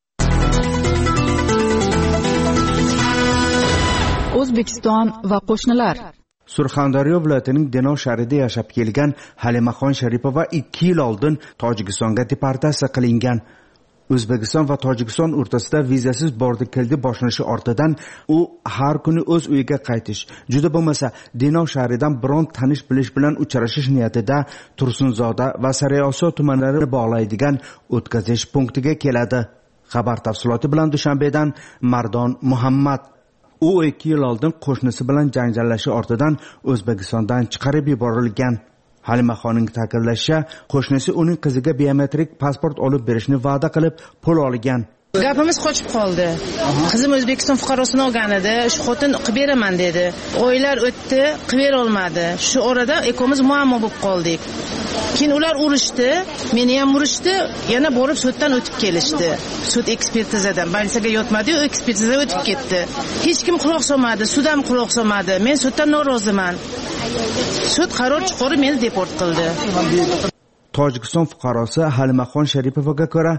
O'zbekiston va qo'shnilar. Surxondaryo viloyatining Denov shahrida yashab kelgan Halimaxon Sharipova 2 yil oldin Tojikistonga deportatsiya qilingan. O'zbekiston va Tojikiston o'rtasida vizasiz bordi-keldi boshlanishi ortidan u har kuni o'z uyiga qaytish, juda bo'lmasa Denov shahridan biron tanish-bilish bilan uchrashish niyatida Tursunzoda va Sariosiyo tumanlarini bog'laydigan o'tkazish punktiga keladi. Xabar tafsiloti bilan Dushanbedan Mardon Muhammad. U 2 yil oldin qo'shnisi bilan janjallashi ortidan O'zbekistondan chiqarib yuborilgan. Halimaxonning ta'kidlashicha, qo'shnisi uning qiziga biometrik pasport olib berishni va'da qilib, pul olgan. Gapimiz qochib qoldi. Qizim O'zbekiston fuqarosini olgan edi. Shu xotin qilib beraman dedi. Oylar o'tdi, qilib bera olmadi. Shu orada ikkomiz muammo bo'lib qoldik. Keyin ular urishdi, meni ham urishdi, yana borib suddan o'tib kelishdi. Sud ekspertizadan больницаga yotmadi-yu, ekspertizadan o'tib ketdi. Hech kim quloq solmadi, sud ham quloq solmadi. Men suddan noroziman. Sud qaror chiqarib meni deport qildi. Tojikiston fuqarosi Halimaxon Sharipovaga ko'ra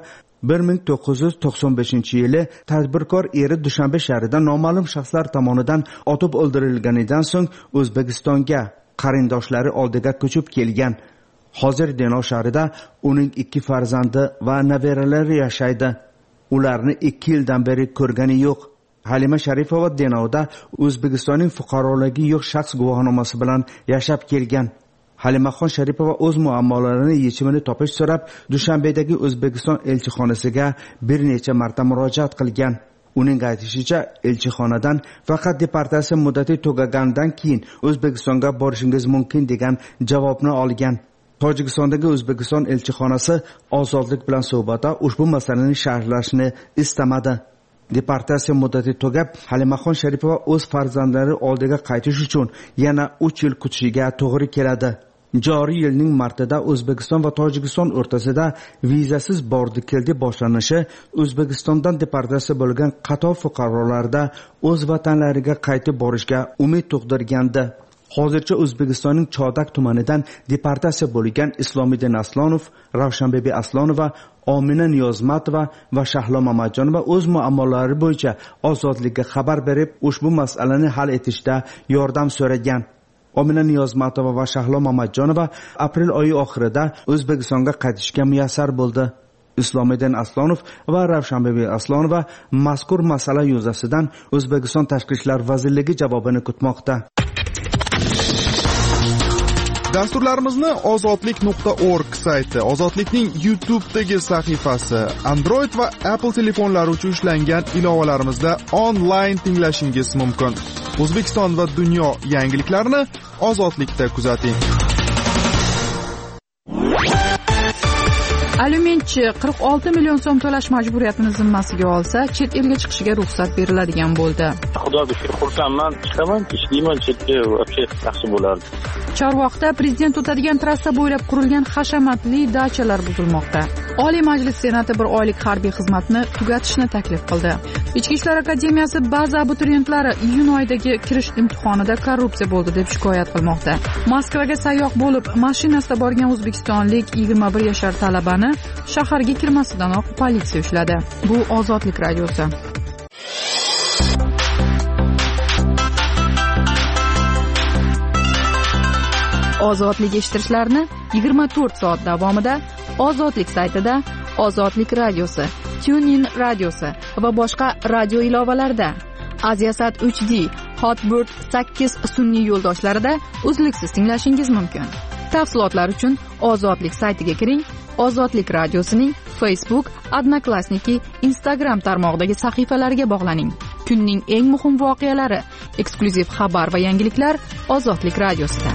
1995-yili tadbirkor eri Dushanbe shahrida noma'lum shaxslar tomonidan otib o'ldirilganidan so'ng O'zbekistonga qarindoshlari oldiga ko'chib kelgan. Hozir Denov shahrida uning 2 farzandi va nevaralari yashaydi. Ularni 2 yildan beri ko'rgani yo'q. Halima Sharipova Denovda O'zbekistonning fuqaroligi yo'q shaxs guvohnomasi bilan yashab kelgan. Halimaxon Sharipova o'z muammolarini yechimini topish so'rab Dushanbedagi O'zbekiston elchixonasiga bir necha marta murojaat qilgan. Uning aytishicha, elchixonadan faqat deportatsiya muddati tugagandan keyin O'zbekistonga borishingiz mumkin degan javobni olgan. Tojikistondagi O'zbekiston elchixonasi Ozodlik bilan suhbatda ushbu masalani sharhlashni istamadi. Deportatsiya muddati tugab, Halimaxon Sharipova o'z farzandlari oldiga qaytish uchun yana 3 yil kutishiga to'g'ri keladi. Joriy yilning martida O'zbekiston va Tojikiston o'rtasida vizasiz bordi-keldi boshlanishi O'zbekistondan deportatsiya bo'lgan qator fuqarolarda o'z vatanlariga qaytib borishga umid tug'dirgandi. Hozircha O'zbekistonning Chodak tumanidan deportatsiya bo'lgan Islomiddin Aslonov, Ravshanbebi Aslonova, Omina Niyozmatova va Shahlo Mamatjonova o'z muammolari bo'yicha ozodlikka xabar berib, ushbu masalani hal etishda yordam so'ragan. Omina Niyozmatova va Shahlo Mamatjonova aprel oyi oxirida O'zbekistonga qaytishga muyassar bo'ldi. Islomiddin Aslonov va Ravshanbek Aslonova mazkur masala yuzasidan O'zbekiston Tashqi ishlar vazirligi javobini kutmoqda. Dasturlarimizni ozodlik.org sayti, Ozodlikning YouTube'dagi sahifasi, Android va Apple telefonlari uchun ishlangan ilovalarimizda onlayn tinglashingiz mumkin. O'zbekiston va dunyo yangiliklarini Ozodlikda kuzating. Alimentchi 46 million so'm to'lash majburiyatini zimmasiga olsa, chet elga chiqishiga ruxsat beriladigan bo'ldi. Xudoga shukr, xursandman, chiqaman, ishlayman, chetga yaxshi bo'lardi. Chorvoqda prezident o'tadigan trassa bo'ylab qurilgan hashamatli dachalar buzilmoqda. Oliy Majlis Senati bir oylik harbiy xizmatni tugatishni taklif qildi. Ichki ishlar akademiyasi ba'zi abituriyentlari iyun oyidagi kirish imtihonida korrupsiya bo'ldi deb shikoyat qilmoqda. Moskvaga sayyoh bo'lib, mashinasida borgan o'zbekistonlik 21 yashar talabani shaharga kirmasidanoq politsiya ushladi. Bu Ozodlik radiosi. Ozodlik eshittirishlarni 24 soat davomida Ozodlik saytida, Ozodlik radiosi, TuneIn radiosi va boshqa radio ilovalarida, Aziasat 3D, Hotbird 8 sun'iy yo'ldoshlarida uzluksiz tinglashingiz mumkin. Tafsilotlar uchun Ozodlik saytiga kiring. Ozodlik radiosining Facebook, Odnoklassniki, Instagram tarmog'idagi sahifalariga bog'laning. Kunning eng muhim voqealari, eksklyuziv xabar va yangiliklar Ozodlik radiosida.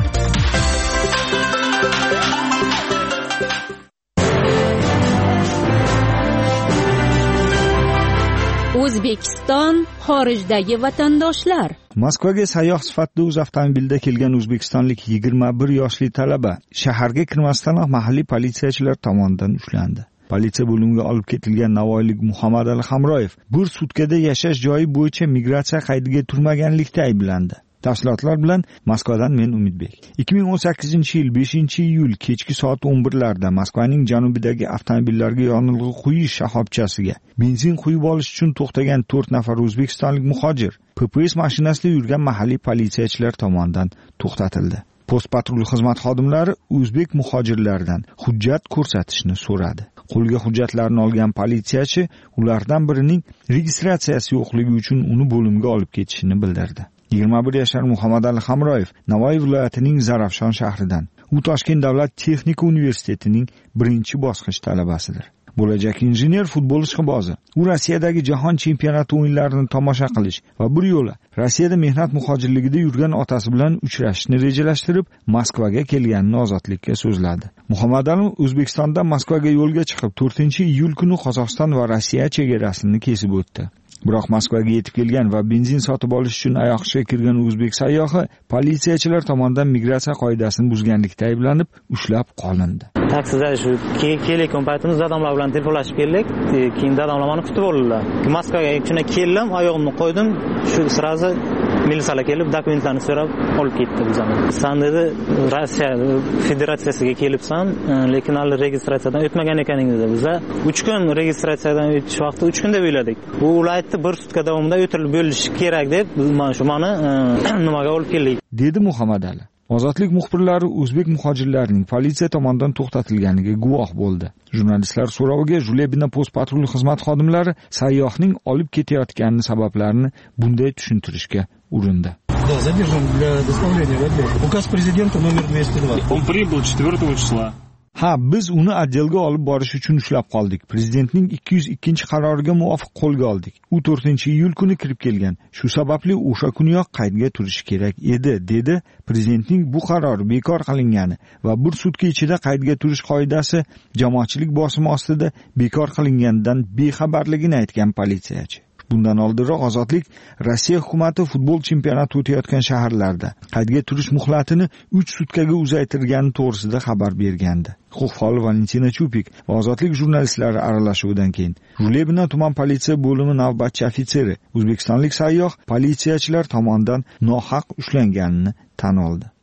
O'zbekiston xorijdagi vatandoshlar. Moskvaga sayyoh sifatida o'z avtomobilida kelgan o'zbekistonlik 21 yoshli talaba shaharga kirmasdanoq mahalliy politsiyachilar tomonidan ushlandi. Politsiya bo'limiga olib ketilgan navoiylik Muhammadali Hamroyev bir sutkada yashash joyi bo'yicha migratsiya qaydiga turmaganlikda ayblandi. Tafsilotlar bilan Moskvadan men Umidbek. 2018-yil 5-iyul kechki soat 11larda Moskvaning janubidagi avtomobillarga yonilg'i quyish shoxobchasiga benzin quyib olish uchun to'xtagan 4 nafar o'zbekistonlik muhojir PPS mashinasida yurgan mahalliy politsiyachilar tomonidan to'xtatildi. Post patrul xizmat xodimlari o'zbek muhojirlardan hujjat ko'rsatishni so'radi. Qo'lga hujjatlarni olgan politsiyachi ulardan birining registratsiyasi yo'qligi uchun uni bo'limga olib ketishini bildirdi. 21 yashar Muhammadali Hamroyev Navoiy viloyatining Zarafshon shahridan. U Toshkent davlat texnika universitetining 1-bosqich talabasidir. Bo'lajak injener futbol ishqibozi. U Rossiyadagi jahon chempionati o'yinlarini tomosha qilish va bir yo'la Rossiyada mehnat muhojirligida yurgan otasi bilan uchrashishni rejalashtirib, Moskvaga kelganini Ozodlikka so'zladi. Muhammadali O'zbekistondan Moskvaga yo'lga chiqib, 4-iyul kuni Qozog'iston va Rossiya chegarasini kesib o'tdi. Biroq Moskvaga yetib kelgan va benzin sotib olish uchun ayoqchiga kirgan o'zbek sayyohi politsiyachilar tomonidan migratsiya qoidasini buzganlikda ayblanib, ushlab qolindi. Taksida shu kelayotgan paytimizda dadamlar bilan telefonlashib keldik. Keyin dadamlar meni kutib oldilar. Moskvaga shuna keldim, oyog'imni qo'ydim, shu sirazi militsiyalar kelib dokumentlarni so'rab olib ketdi bizani. Sen dedi Rossiya Federatsiyasiga kelibsan, lekin hali registratsiyadan o'tmagan ekaning dedi. Biza 3 kun registratsiyadan o'tish vaqti 3 kun deb o'yladik. Bu ular aytdi bir sutka davomida o'tirilib bo'lishi kerak deb, mana shu meni nimaga olib keldik, dedi Muhammadali. Ozodlik muxbirlari o'zbek muhojirlarining politsiya tomonidan to'xtatilganiga guvoh bo'ldi. Jurnalistlar so'roviga Julebina post patrul xizmat xodimlari sayyohning olib ketayotgani sabablarini bunday tushuntirishga urindi. Да, задержан для доставления в отдел. Указ президента номер 202. Он прибыл 4 числа. Ha, biz uni отделga olib borish uchun ushlab qoldik. Prezidentning 202-qaroriga muvofiq qo'lga oldik. U 4-iyul kuni kirib kelgan. Shu sababli o'sha kuniyoq qaydga turish kerak edi, dedi. Prezidentning bu qarori bekor qilingani va bir sutka ichida qaydga turish qoidasi jamoatchilik bosimi ostida bekor qilinganidan bexabarligini aytgan politsiyachi. Bundan oldinroq Ozodlik Rossiya hukumati futbol chempionati o'tayotgan shaharlarda qaydga turish muhlatini 3 sutkaga uzaytirgani to'g'risida xabar bergandi. Huquq faoli Valentina Chupik va Ozodlik jurnalistlari aralashuvidan keyin Julebina tuman politsiya bo'limi navbatchi ofitseri o'zbekistonlik sayyoh politsiyachilar tomonidan nohaq ushlanganini tan oldi.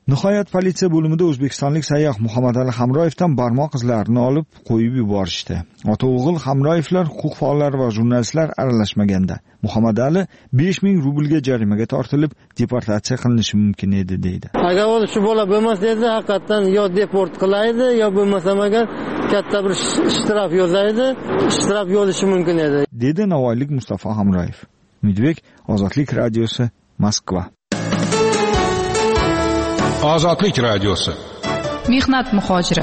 Nihoyat politsiya bo'limida o'zbekistonlik sayyoh Muhammadali Hamroyevdan barmoq izlarini olib qo'yib yuborishdi. Ota-o'g'il Hamroyevlar huquq faollari va jurnalistlar aralashmaganda Muhammadali 5000 rublga jarimaga tortilib, deportatsiya qilinishi mumkin edi deydi. Agar shu bola bo'lmasa edi, haqiqatan yo deport qilaydi, yo bo'lmasa agar katta bir shtraf yozaydi, shtraf yozishi mumkin edi, dedi navoiylik Mustafa Hamroyev. Umidbek, Ozodlik radiosi, Moskva. Ozodlik radiosi. Mehnat muhojiri.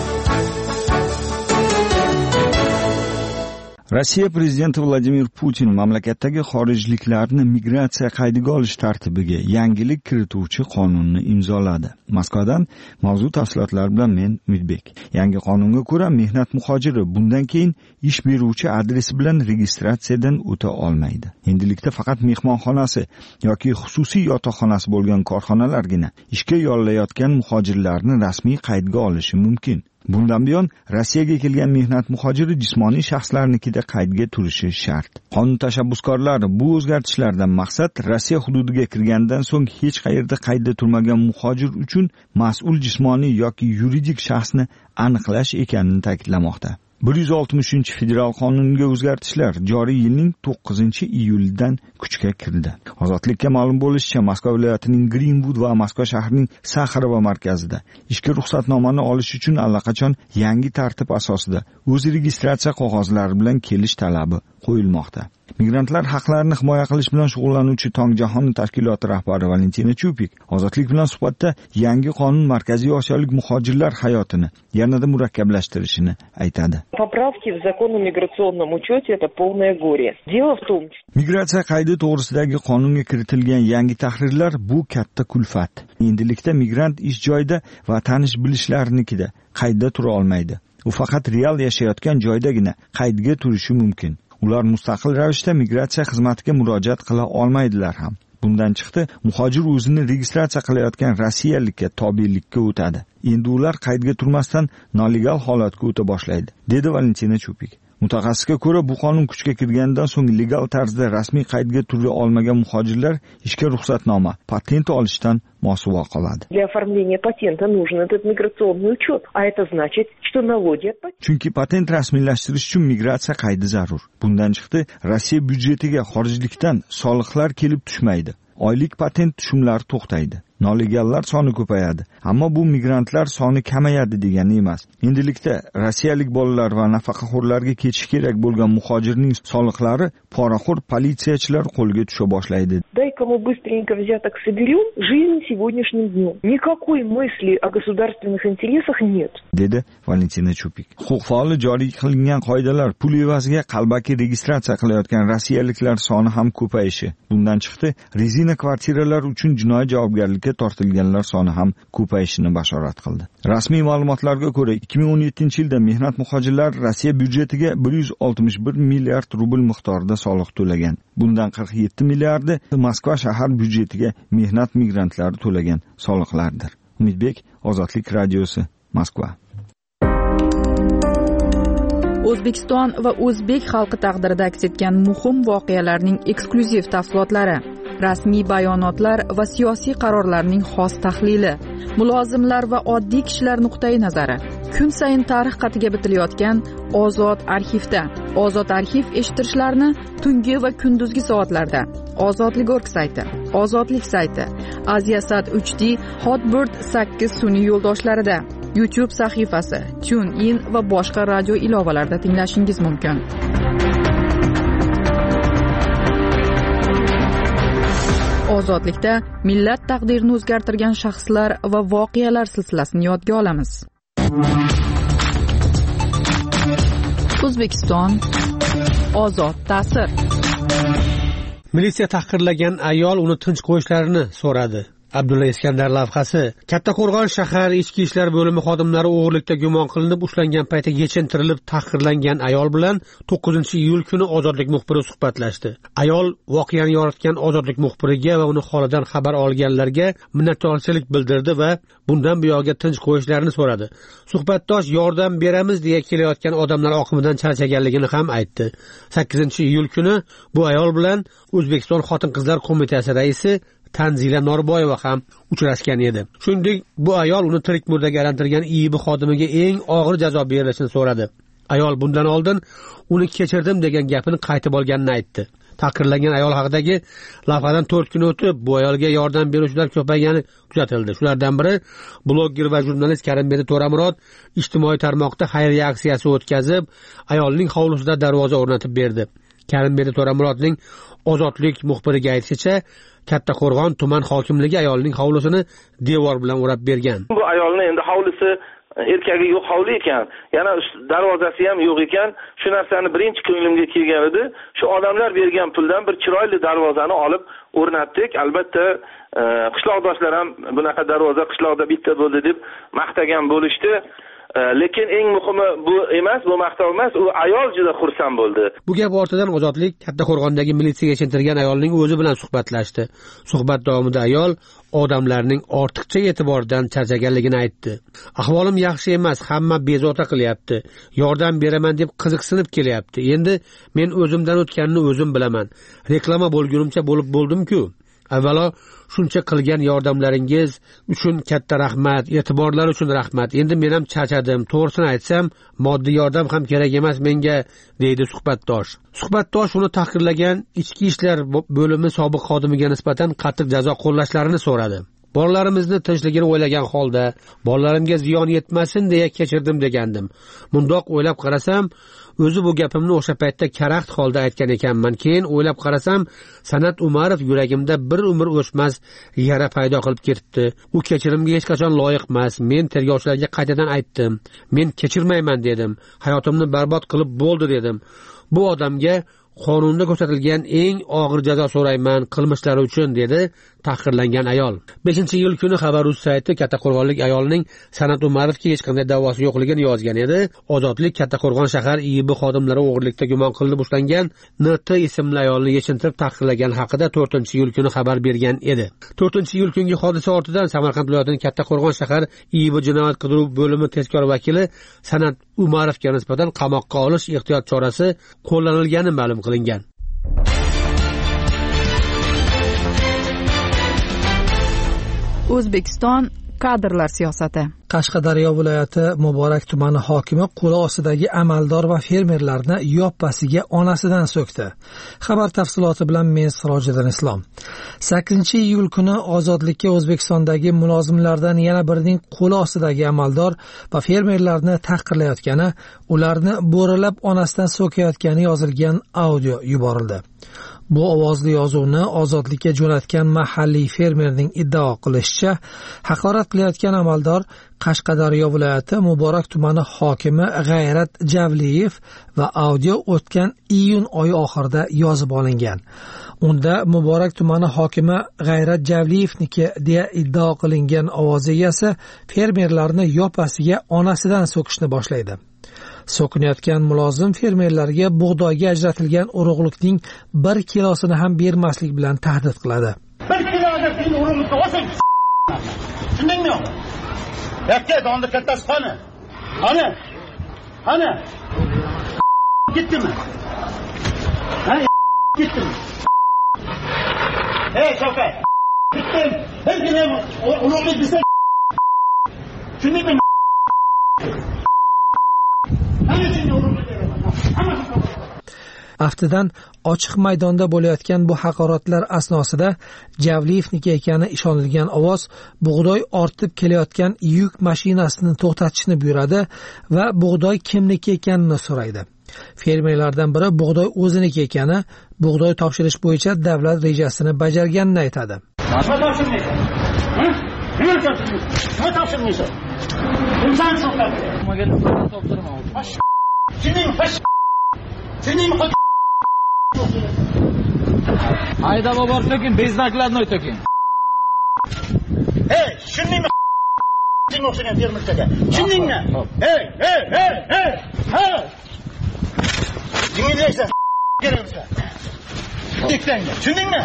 Rossiya prezidenti Vladimir Putin mamlakatdagi xorijliklarni migratsiya qaydiga olish tartibiga yangilik kirituvchi qonunni imzoladi. Moskvadan mavzu tafsilotlari bilan men Umidbek. Yangi qonunga ko'ra mehnat muhojiri bundan keyin ish beruvchi adresi bilan registratsiyadan o'ta olmaydi. Endilikda faqat mehmonxonasi yoki xususiy yotoqxonasi bo'lgan korxonalargina ishga yollayotgan muhojirlarni rasmiy qaydga olishi mumkin. Bundan buyon Rossiyaga kelgan mehnat muhojiri jismoniy shaxslarnikida qaydga turishi shart. Qonun tashabbuskorlari bu o'zgartishlardan maqsad Rossiya hududiga kirgandan so'ng hech qayerda qaydda turmagan muhojir uchun mas'ul jismoniy yoki yuridik shaxsni aniqlash ekanini ta'kidlamoqda. 163-federal qonunga o'zgartishlar joriy yilning 9-iyulidan kuchga kirdi. Ozodlikka ma'lum bo'lishicha, Moskva viloyatining Greenwood va Moskva shahrining Saxarova markazida ishga ruxsatnomani olish uchun allaqachon yangi tartib asosida o'z registratsiya qog'ozlari bilan kelish talabi qo'yilmoqda. Migrantlar haqlarini himoya qilish bilan shug'ullanuvchi Tong jahon tashkiloti rahbari Valentina Chupik Ozodlik bilan suhbatda yangi qonun Markaziy Osiyolik muhojirlar hayotini yanada murakkablashtirishini aytadi. Поправки в закон о миграционном учете это полное горе. Дело в том, migratsiya qaydi to'g'risidagi qonunga kiritilgan yangi tahrirlar bu katta kulfat. Endilikda migrant ish joyida va tanish bilishlarnikida qaydda tura olmaydi. U faqat real yashayotgan joydagina qaydga turishi mumkin. Ular mustaqil ravishda migratsiya xizmatiga murojaat qila olmaydilar ham. Bundan chiqdi, muhojir o'zini registratsiya qilayotgan rossiyalikka tobelikka o'tadi. Endi ular qaydga turmasdan nolegal holatga o'ta boshlaydi, dedi Valentina Chupik. Mutaxassisga ko'ra, bu qonun kuchga kirgandan so'ng legal tarzda rasmiy qaydga tura olmagan muhojirlar ishga ruxsatnoma, patent olishdan mosuvo qoladi. Для оформления патента нужен этот миграционный учет, а это значит, что налоги от патента. Chunki patent rasmiylashtirish uchun migratsiya qaydi zarur. Bundan chiqdi, Rossiya byudjetiga xorijlikdan soliqlar kelib tushmaydi. Oylik patent tushumlari to'xtaydi. Nolegallar soni ko'payadi, ammo bu migrantlar soni kamayadi degani emas. Endilikda rossiyalik bolalar va nafaqaxo'rlarga ketish kerak bo'lgan muhojirning soliqlari poraxo'r politsiyachilar qo'lga tusha boshlaydi. Дай-ка мы быстренько взяток соберем, жизнь сегодняшним днем. Никакой мысли о государственных интересах нет. dedi Valentina Chupik. Huquq faoli joriy qilingan qoidalar pul evaziga qalbaki registratsiya qilayotgan rossiyaliklar soni ham ko'payishi. Bundan chiqdi, rezina kvartiralar uchun jinoiy javobgarlikka tortilganlar soni ham ko'payishini bashorat qildi. Rasmiy ma'lumotlarga ko'ra, 2017-yilda mehnat muhojirlari Rossiya byudjetiga 161 milliard rubl miqdorida soliq to'lagan. Bundan 47 milliardi Moskva shahar byudjetiga mehnat migrantlari to'lagan soliqlardir. Umidbek, Ozodlik radiosi, Moskva. O'zbekiston va o'zbek xalqi taqdirida aks etgan muhim voqealarning eksklyuziv tafsilotlari, rasmiy bayonotlar va siyosiy qarorlarning xos tahlili, mulozimlar va oddiy kishilar nuqtai nazari. Kun sayin tarix qatiga bitilayotgan Ozod arxivda. Ozod arxiv eshittirishlarni tungi va kunduzgi soatlarda Ozodlik.org sayti, Ozodlik sayti, Aziasat 3D, Hotbird 8 sun'iy yo'ldoshlarida, YouTube sahifasi, TuneIn va boshqa radio ilovalarida tinglashingiz mumkin. Ozodlikda millat taqdirini o'zgartirgan shaxslar va voqealar silsilasini yodga olamiz. O'zbekiston ozod ta'sir. Militsiya tahqirlagan ayol uni tinch qo'yishlarini so'radi. Abdulla Iskandar lavhasi. Kattaqo'rg'on shahar ichki ishlar bo'limi xodimlari o'g'irlikda gumon qilinib ushlangan paytda yechintirilib tahqirlangan ayol bilan 9-iyul kuni Ozodlik muxbiri suhbatlashdi. Ayol voqeani yoritgan Ozodlik muxbiriga va uni holidan xabar olganlarga minnatdorchilik bildirdi va bundan buyog'iga tinch qo'yishlarini so'radi. Suhbatdosh yordam beramiz deya kelayotgan odamlar oqimidan charchaganligini ham aytdi. 8-iyul kuni bu ayol bilan O'zbekiston Xotin-qizlar qo'mitasi raisi Tanzila Norboyeva ham uchrashgan edi. Shuningdek, bu ayol uni tirik murdaga aylantirgan IIB xodimiga eng og'ir jazo berilishini so'radi. Ayol bundan oldin uni kechirdim degan gapini qaytib olganini aytdi. Taqdirlangan ayol haqidagi lavhadan 4 kun o'tib, bu ayolga yordam beruvchilar ko'paygani kuzatildi. Shulardan biri blogger va jurnalist Karimbek To'ramurod ijtimoiy tarmoqda xayriya aksiyasi o'tkazib, ayolning hovlisida darvoza o'rnatib berdi. Karimbek To'ramurodning Ozodlik muxbiriga aytishicha, Kattaqo'rg'on tuman hokimligi ayolning hovlisini devor bilan o'rab bergan. Bu ayolni endi hovlisi erkagi yo'q hovli ekan, yana darvozasi ham yo'q ekan. Shu narsani birinchi ko'nglimga kelgan edi. Shu odamlar bergan puldan bir chiroyli darvozani olib o'rnatdik. Albatta qishloqdoshlar ham bunaqa darvoza qishloqda bitta bo'ldi deb maqtagan bo'lishdi. Lekin eng muhimi bu emas, bu maqtov emas, u ayol juda xursand bo'ldi. Bu gap ortidan Ozodlik Kattaqo'rg'ondagi militsiyaga yechintirgan ayolning o'zi bilan suhbatlashdi. Suhbat davomida ayol odamlarning ortiqcha e'tiboridan charchaganligini aytdi. Ahvolim yaxshi emas, hamma bezovta qilyapti. Yordam beraman deb qiziqsinib kelyapti. Endi men o'zimdan o'tganini o'zim bilaman. Reklama bo'lgunimcha bo'ldim-ku. Avvalo shuncha qilgan yordamlaringiz uchun katta rahmat, e'tiborlar uchun rahmat. Endi men ham charchadim. To'g'risini aytsam, moddiy yordam ham kerak emas menga, deydi suhbatdosh. Suhbatdosh uni tahqirlagan ichki ishlar bo'limi sobiq xodimiga nisbatan qattiq jazo qo'llashlarini so'radi. Bolalarimizni tinchligini o'ylagan holda, bolalarimga ziyon yetmasin deya kechirdim degandim. Mundoq o'ylab qarasam, o'zi bu gapimni o'sha paytda karaxt holda aytgan ekanman. Keyin o'ylab qarasam, San'at Umarov yuragimda bir umr o'chmas yara paydo qilib ketibdi. U kechirimga hech qachon loyiq emas. Men tergovchilarga qaytadan aytdim. Men kechirmayman dedim. Hayotimni barbod qilib bo'ldi dedim. Bu odamga qonunda ko'rsatilgan eng og'ir jazo so'rayman qilmishlari uchun, dedi tahqirlangan ayol. 5-iyul kuni Xabar.uz sayti Kattaqo'rg'onlik ayolning San'at Umarovga hech qanday da'vosi yo'qligini yozgan edi. Ozodlik Kattaqo'rg'on shahar IIB xodimlari o'g'irlikda gumon qilinib ushlangan NT ismli ayolni yechintirib tahqirlagan haqida 4-iyul kuni xabar bergan edi. 4-iyul kungi hodisa ortidan Samarqand viloyatining Kattaqo'rg'on shahar IIB jinoyat qidiruv bo'limi tezkor vakili San'at Umarovga nisbatan qamoqqa olish ehtiyot chorasi qo'llanilgani ma'lum qilingan. O'zbekiston kadrlar siyosati. Qashqadaryo viloyati Muborak tumani hokimi qo'li ostidagi amaldor va fermerlarni yoppasiga onasidan so'kdi. Xabar tafsiloti bilan men Sirojiddin Islom. 8-iyul kuni Ozodlikka O'zbekistondagi mulozimlardan yana birining qo'li ostidagi amaldor va fermerlarni tahqirlayotgani, ularni bo'ralab onasidan so'kayotgani yozilgan audio yuborildi. Bu ovozli yozuvni Ozodlikka jo'natgan mahalliy fermerning iddao qilishicha, haqorat qilayotgan amaldor Qashqadaryo viloyati Muborak tumani hokimi G'ayrat Javliyev va audio o'tgan iyun oyi oxirida yozib olingan. Unda Muborak tumani hokimi G'ayrat Javliyevniki deya iddao qilingan ovoz egasi fermerlarni yoppasiga onasidan so'kishni boshlaydi. So'kinayotgan mulozim fermerlarga bug'doyga ajratilgan urug'likning 1 kilosini ham bermaslik bilan tahdid qiladi. 1 kiloga sen urug'likni olsang, tushundingmi? Yakka donda kattasi qani? Qani? Ketdimi? Ketdimi? Hey, Shavkat. Ketdim. Bir kilo urug'lik desa, tushundingmi? Aftidan ochiq maydonda bo'layotgan bu haqoratlar asnosida Javliyevniki ekani ishonilgan ovoz bug'doy ortib kelayotgan yuk mashinasini to'xtatishni buyuradi va bug'doy kimniki ekanini so'raydi. Fermerlardan biri bug'doy o'ziniki ekani, bug'doy topshirish bo'yicha davlat rejasini bajarganini aytadi. Nima topshirmaysan? Nima topshirmaysan? Kimsan so'radi? Nimaga topshirmaysan? Sening Haydab bor to'kin, beznaklarni o'y to'kin. Hey, tushundingmi? Sen o'xshagan fermerlarga. Tushundingmi? Hey. Dinlaysan. Keraksan. Diktanga. Tushundingmi?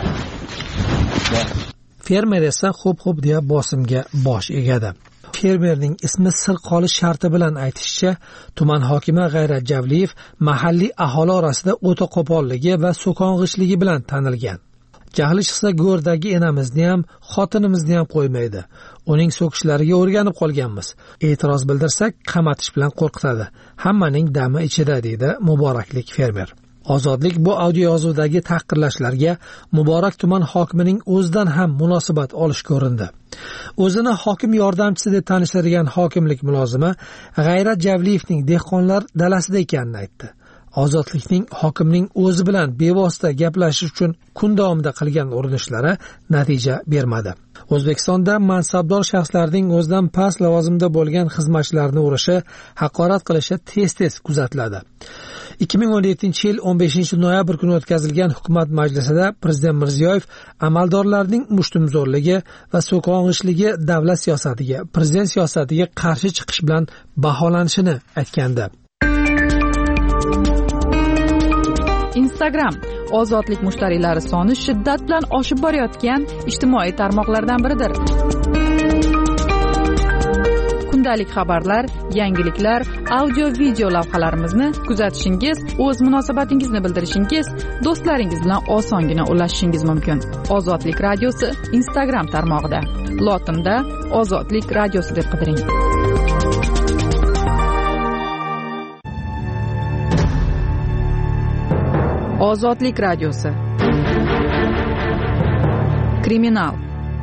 Fermer esa xo'p deya bosimga bosh egadi. Fermerning ismi sir qolish sharti bilan aytishicha, tuman hokimi G'ayrat Javliyev mahalliy aholi orasida o'ta qo'polligi va so'kong'ichligi bilan tanilgan. Jahli chiqsa go'rdagi enamizni ham, xotinimizni ham qo'ymaydi. Uning so'kishlariga o'rganib qolganmiz. E'tiroz bildirsak, qamatish bilan qo'rqitadi. Hammaning dami ichida, deydi Muboraklik fermer. Ozodlik bu audio yozuvdagi tahqirlashlarga Muborak tuman hokimining o'zidan ham munosabat olishga urindi. O'zini hokim yordamchisi deb tanishtirgan hokimlik mulozimi G'ayrat Javliyevning dehqonlar dalasida ekanini aytdi. Ozodlikning hokimning o'zi bilan bevosita gaplashish uchun kun davomida qilgan urinishlari natija bermadi. O'zbekistonda mansabdor shaxslarning o'zidan past lavozimda bo'lgan xizmatchilarni urishi, haqorat qilishi tez-tez kuzatiladi. 2017-yil 15-noyabr kuni o'tkazilgan hukumat majlisida Prezident Mirziyoyev amaldorlarning mushtumzo'rligi va so'qong'ishligi davlat siyosatiga, prezident siyosatiga qarshi chiqish bilan baholanishini aytgandi. Instagram ozodlik mushtariylari soni shiddat bilan oshib borayotgan ijtimoiy tarmoqlardan biridir. Kundalik xabarlar, yangiliklar, audio-video lavhalarimizni kuzatishingiz, o'z munosabatingizni bildirishingiz, do'stlaringiz bilan osongina ulashishingiz mumkin. Ozodlik radiosi Instagram tarmog'ida. Lotinda Ozodlik radiosi deb qidiring. Ozodlik radiosi. Kriminal.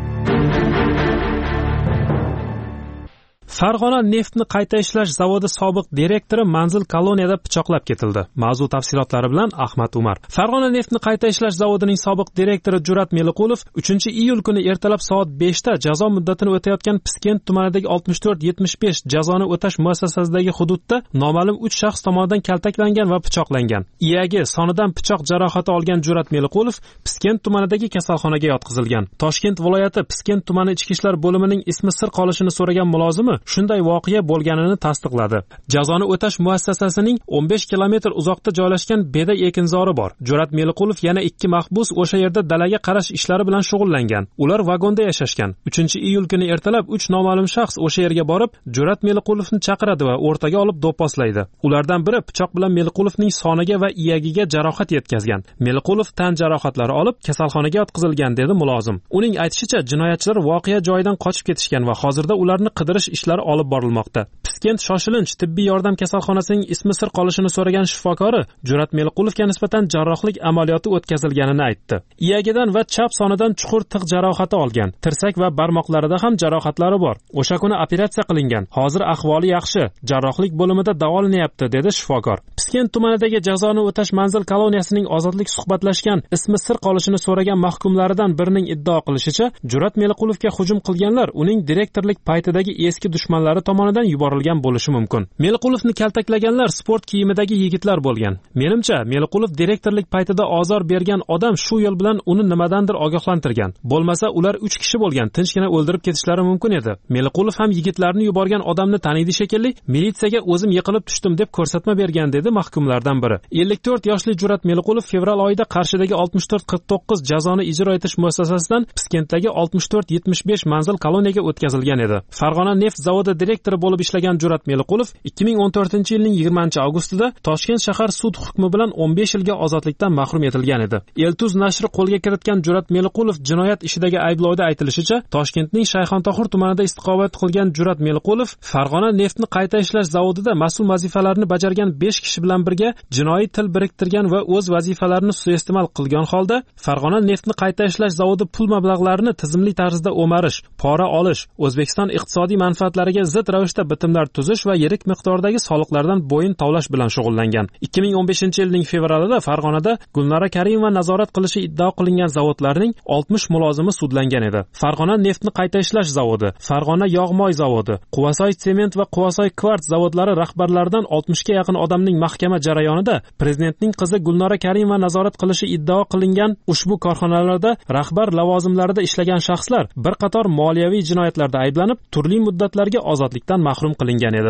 Farg'ona neftni qayta ishlash zavodi sobiq direktori Manzil koloniyada pichoqlab ketildi. Mavzu tafsilotlari bilan Ahmad Umar. Farg'ona neftni qayta ishlash zavodining sobiq direktori Jurat Meliqulov 3-iyul kuni ertalab soat 5 da jazo muddatini o'tayotgan Piskent tumanidagi 64-75 jazoni o'tash muassasasidagi hududda noma'lum 3 shaxs tomonidan kaltaklangan va pichoqlangan. Iyagi sonidan pichoq jarohati olgan Jurat Meliqulov Piskent tumanidagi kasalxonaga yotqizilgan. Toshkent viloyati Piskent tumani ichki ishlar bo'limining ismi sir qolishini so'ragan mulozimi shunday voqea bo'lganini tasdiqladi. Jazoni o'tash muassasasining 15 kilometr uzoqda joylashgan Beda ekinzori bor. Jurat Meliqulov yana 2 mahbus o'sha yerda dalaga qarash ishlari bilan shug'ullangan. Ular vagonda yashashgan. 3-iyul kuni ertalab 3 noma'lum shaxs o'sha yerga borib, Jurat Meliqulovni chaqiradi va o'rtaga olib do'pposlaydi. Ulardan biri pichoq bilan Meliqulovning soniga va iyagiga jarohat yetkazgan. Meliqulov tan jarohatlari olib kasalxonaga yotqizilgan, dedi mulozim. Uning aytishicha, jinoyatchilar voqea joyidan qochib ketishgan va hozirda ularni qidirish ishlari olib borilmoqda. Piskent shoshilinch tibbiy yordam kasalxonasining ismi sir qolishini so'ragan shifokori Jurat Meliqulovga nisbatan jarrohlik amaliyoti o'tkazilganini aytdi. Iyagidan va chap sonidan chuqur tig' jarohati olgan. Tirsak va barmoqlarida ham jarohatlari bor. O'sha kuni operatsiya qilingan. Hozir ahvoli yaxshi. Jarrohlik bo'limida davolanyapti, dedi shifokor. Piskent tumanidagi jazoni o'tash Manzil koloniyasining ozodlik suhbatlashgan, ismi sir qolishini so'ragan mahkumlaridan birining iddao qilishicha, Jurat Meliqulovga hujum qilganlar uning direktorlik paytidagi eski dushmanlari tomonidan yuborilgan bo'lishi mumkin. Meliqulovni kaltaklaganlar sport kiyimidagi yigitlar bo'lgan. Menimcha, Meliqulov direktorlik paytida ozor bergan odam shu yo'l bilan uni nimadandir ogohlantirgan. Bo'lmasa ular 3 kishi bo'lgan, tinchgina o'ldirib ketishlari mumkin edi. Meliqulov ham yigitlarni yuborgan odamni taniydi shekilli, militsiyaga o'zim yiqilib tushdim deb ko'rsatma bergan, dedi mahkumlardan biri. 54 yoshli Jurat Meliqulov fevral oyida Qarshidagi 64-49 jazoni ijro etish muassasasidan Piskentdagi 64-75 Manzil koloniyaga o'tkazilgan edi. Farg'ona neft zavodi direktori bo'lib ishlagan Jurat Meliqulov 2014-yilning 20-avgustida Toshkent shahar sud hukmi bilan 15 yilga ozodlikdan mahrum etilgan edi. Eltuz nashri qo'lga kiritgan Jurat Meliqulov jinoyat ishidagi ayblovda aytilishicha, Toshkentning Shayxontohur tumanida istiqomat qilgan Jurat Meliqulov Farg'ona neftni qayta ishlash zavodida mas'ul vazifalarni bajargan 5 kishi bilan birga jinoiy til biriktirgan va o'z vazifalarini suiiste'mol qilgan holda Farg'ona neftni qayta ishlash zavodi pul mablag'larini tizimli tarzda o'marish, pora olish, O'zbekiston iqtisodiy manfaatlariga zid ravishda bitimlar tuzish va yirik miqdordagi soliqlardan bo'yin tovlash bilan shug'ullangan. 2015-yilning fevralida Farg'onada Gulnora Karimova nazorat qilishi iddao qilingan zavodlarning 60 mulozimi sudlangan edi. Farg'ona neftni qayta ishlash zavodi, Farg'ona yog'moy zavodi, Quvasoy sement va Quvasoy kvarts zavodlari rahbarlaridan 60 ga yaqin odamning mahkama jarayonida prezidentning qizi Gulnora Karimova nazorat qilishi iddao qilingan ushbu korxonalarda rahbar lavozimlarida ishlagan shaxslar bir qator moliyaviy jinoyatlarda ayblanib, turli muddatlarga ozodlikdan mahrum qilingan edi.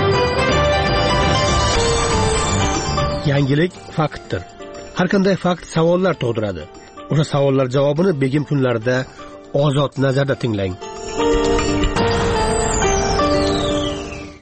Yangilik faktdir. Har qanday fakt savollar tug'diradi. O'sha savollar javobini begim kunlarida Ozod nazarda tinglang.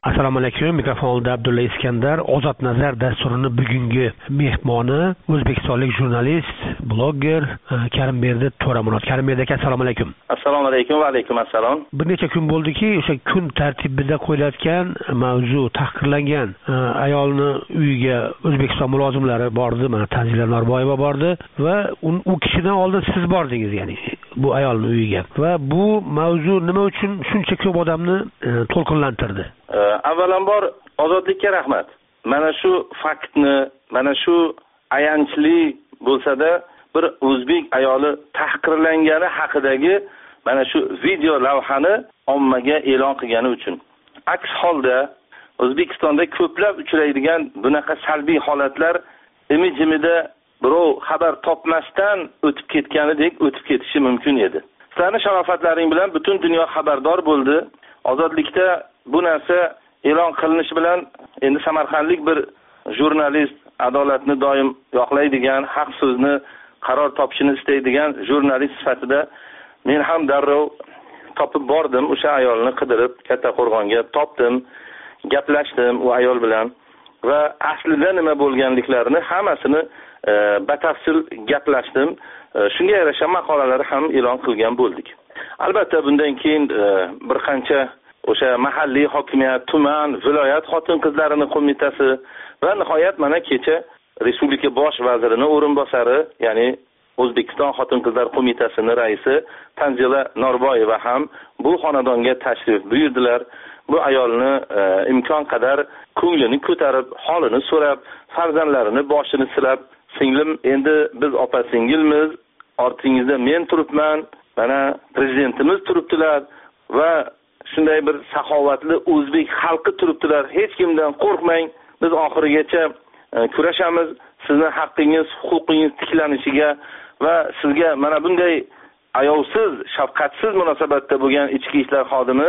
Assalomu alaykum. Mikrofonda Abdulla Iskandar. Ozod nazar dasturining bugungi mehmoni o'zbekistonlik jurnalist, blogger Karimberdi To'ramurat. Karimberdi aka, assalomu alaykum. Assalomu alaykum va alaykum assalom. Bir necha kun bo'ldiki, o'sha kun tartibida qo'yilayotgan mavzu tahqirlangan ayolni uyiga O'zbekiston mulozimlari bordi, mana Tanzila Norboyeva bordi va u kishidan oldin siz bordingiz, ya'ni bu ayolning uyiga. Va bu mavzu nima uchun shuncha ko'p odamni to'lqinlantirdi? Avvalambor ozodlikka rahmat. Mana shu faktni, mana shu ayanchli bo'lsa-da bir o'zbek ayoli tahqirlangani haqidagi mana shu video lavhani ommaga e'lon qilgani uchun. Aks holda O'zbekistonda ko'plab uchraydigan bunaqa salbiy holatlar imi-jimida birov xabar topmasdan o'tib ketganidek o'tib ketishi mumkin edi. Sizlarning sharofatlaring bilan butun dunyo xabardor bo'ldi. Ozodlikda bu narsa e'lon qilinishi bilan endi samarqandlik bir jurnalist, adolatni doim yoqlaydigan, haq so'zni qaror topishini istaydigan jurnalist sifatida men ham darrov topib bordim. O'sha ayolni qidirib Kattaqo'rg'onga topdim, gaplashdim u ayol bilan va aslida nima bo'lganliklarini hammasini batafsil gaplashdim. Shunga yarasha maqolalar ham e'lon qilgan bo'ldik. Albatta bundan keyin bir qancha o'sha mahalliy hokimiyat, tuman, viloyat xotin-qizlarining qo'mitasi va nihoyat mana kecha Respublika bosh vazirining o'rinbosari, ya'ni O'zbekiston xotin-qizlar qo'mitasining raisi Tanzila Norboyeva ham bu xonadonga tashrif buyurdilar. Bu ayolni imkon qadar ko'nglini ko'tarib, holini so'rab, farzandlarini boshini silab, singlim, endi biz opa-singilmiz, ortingizda men turibman, mana prezidentimiz turibdilar va shunday bir saxovatli o'zbek xalqi turibdilar. Hech kimdan qo'rqmang. Biz oxirigacha kurashamiz. Sizning haqqingiz, huquqingiz tiklanishiga va sizga mana bunday ayovsiz, shafqatsiz munosabatda bo'lgan ichki ishlar xodimi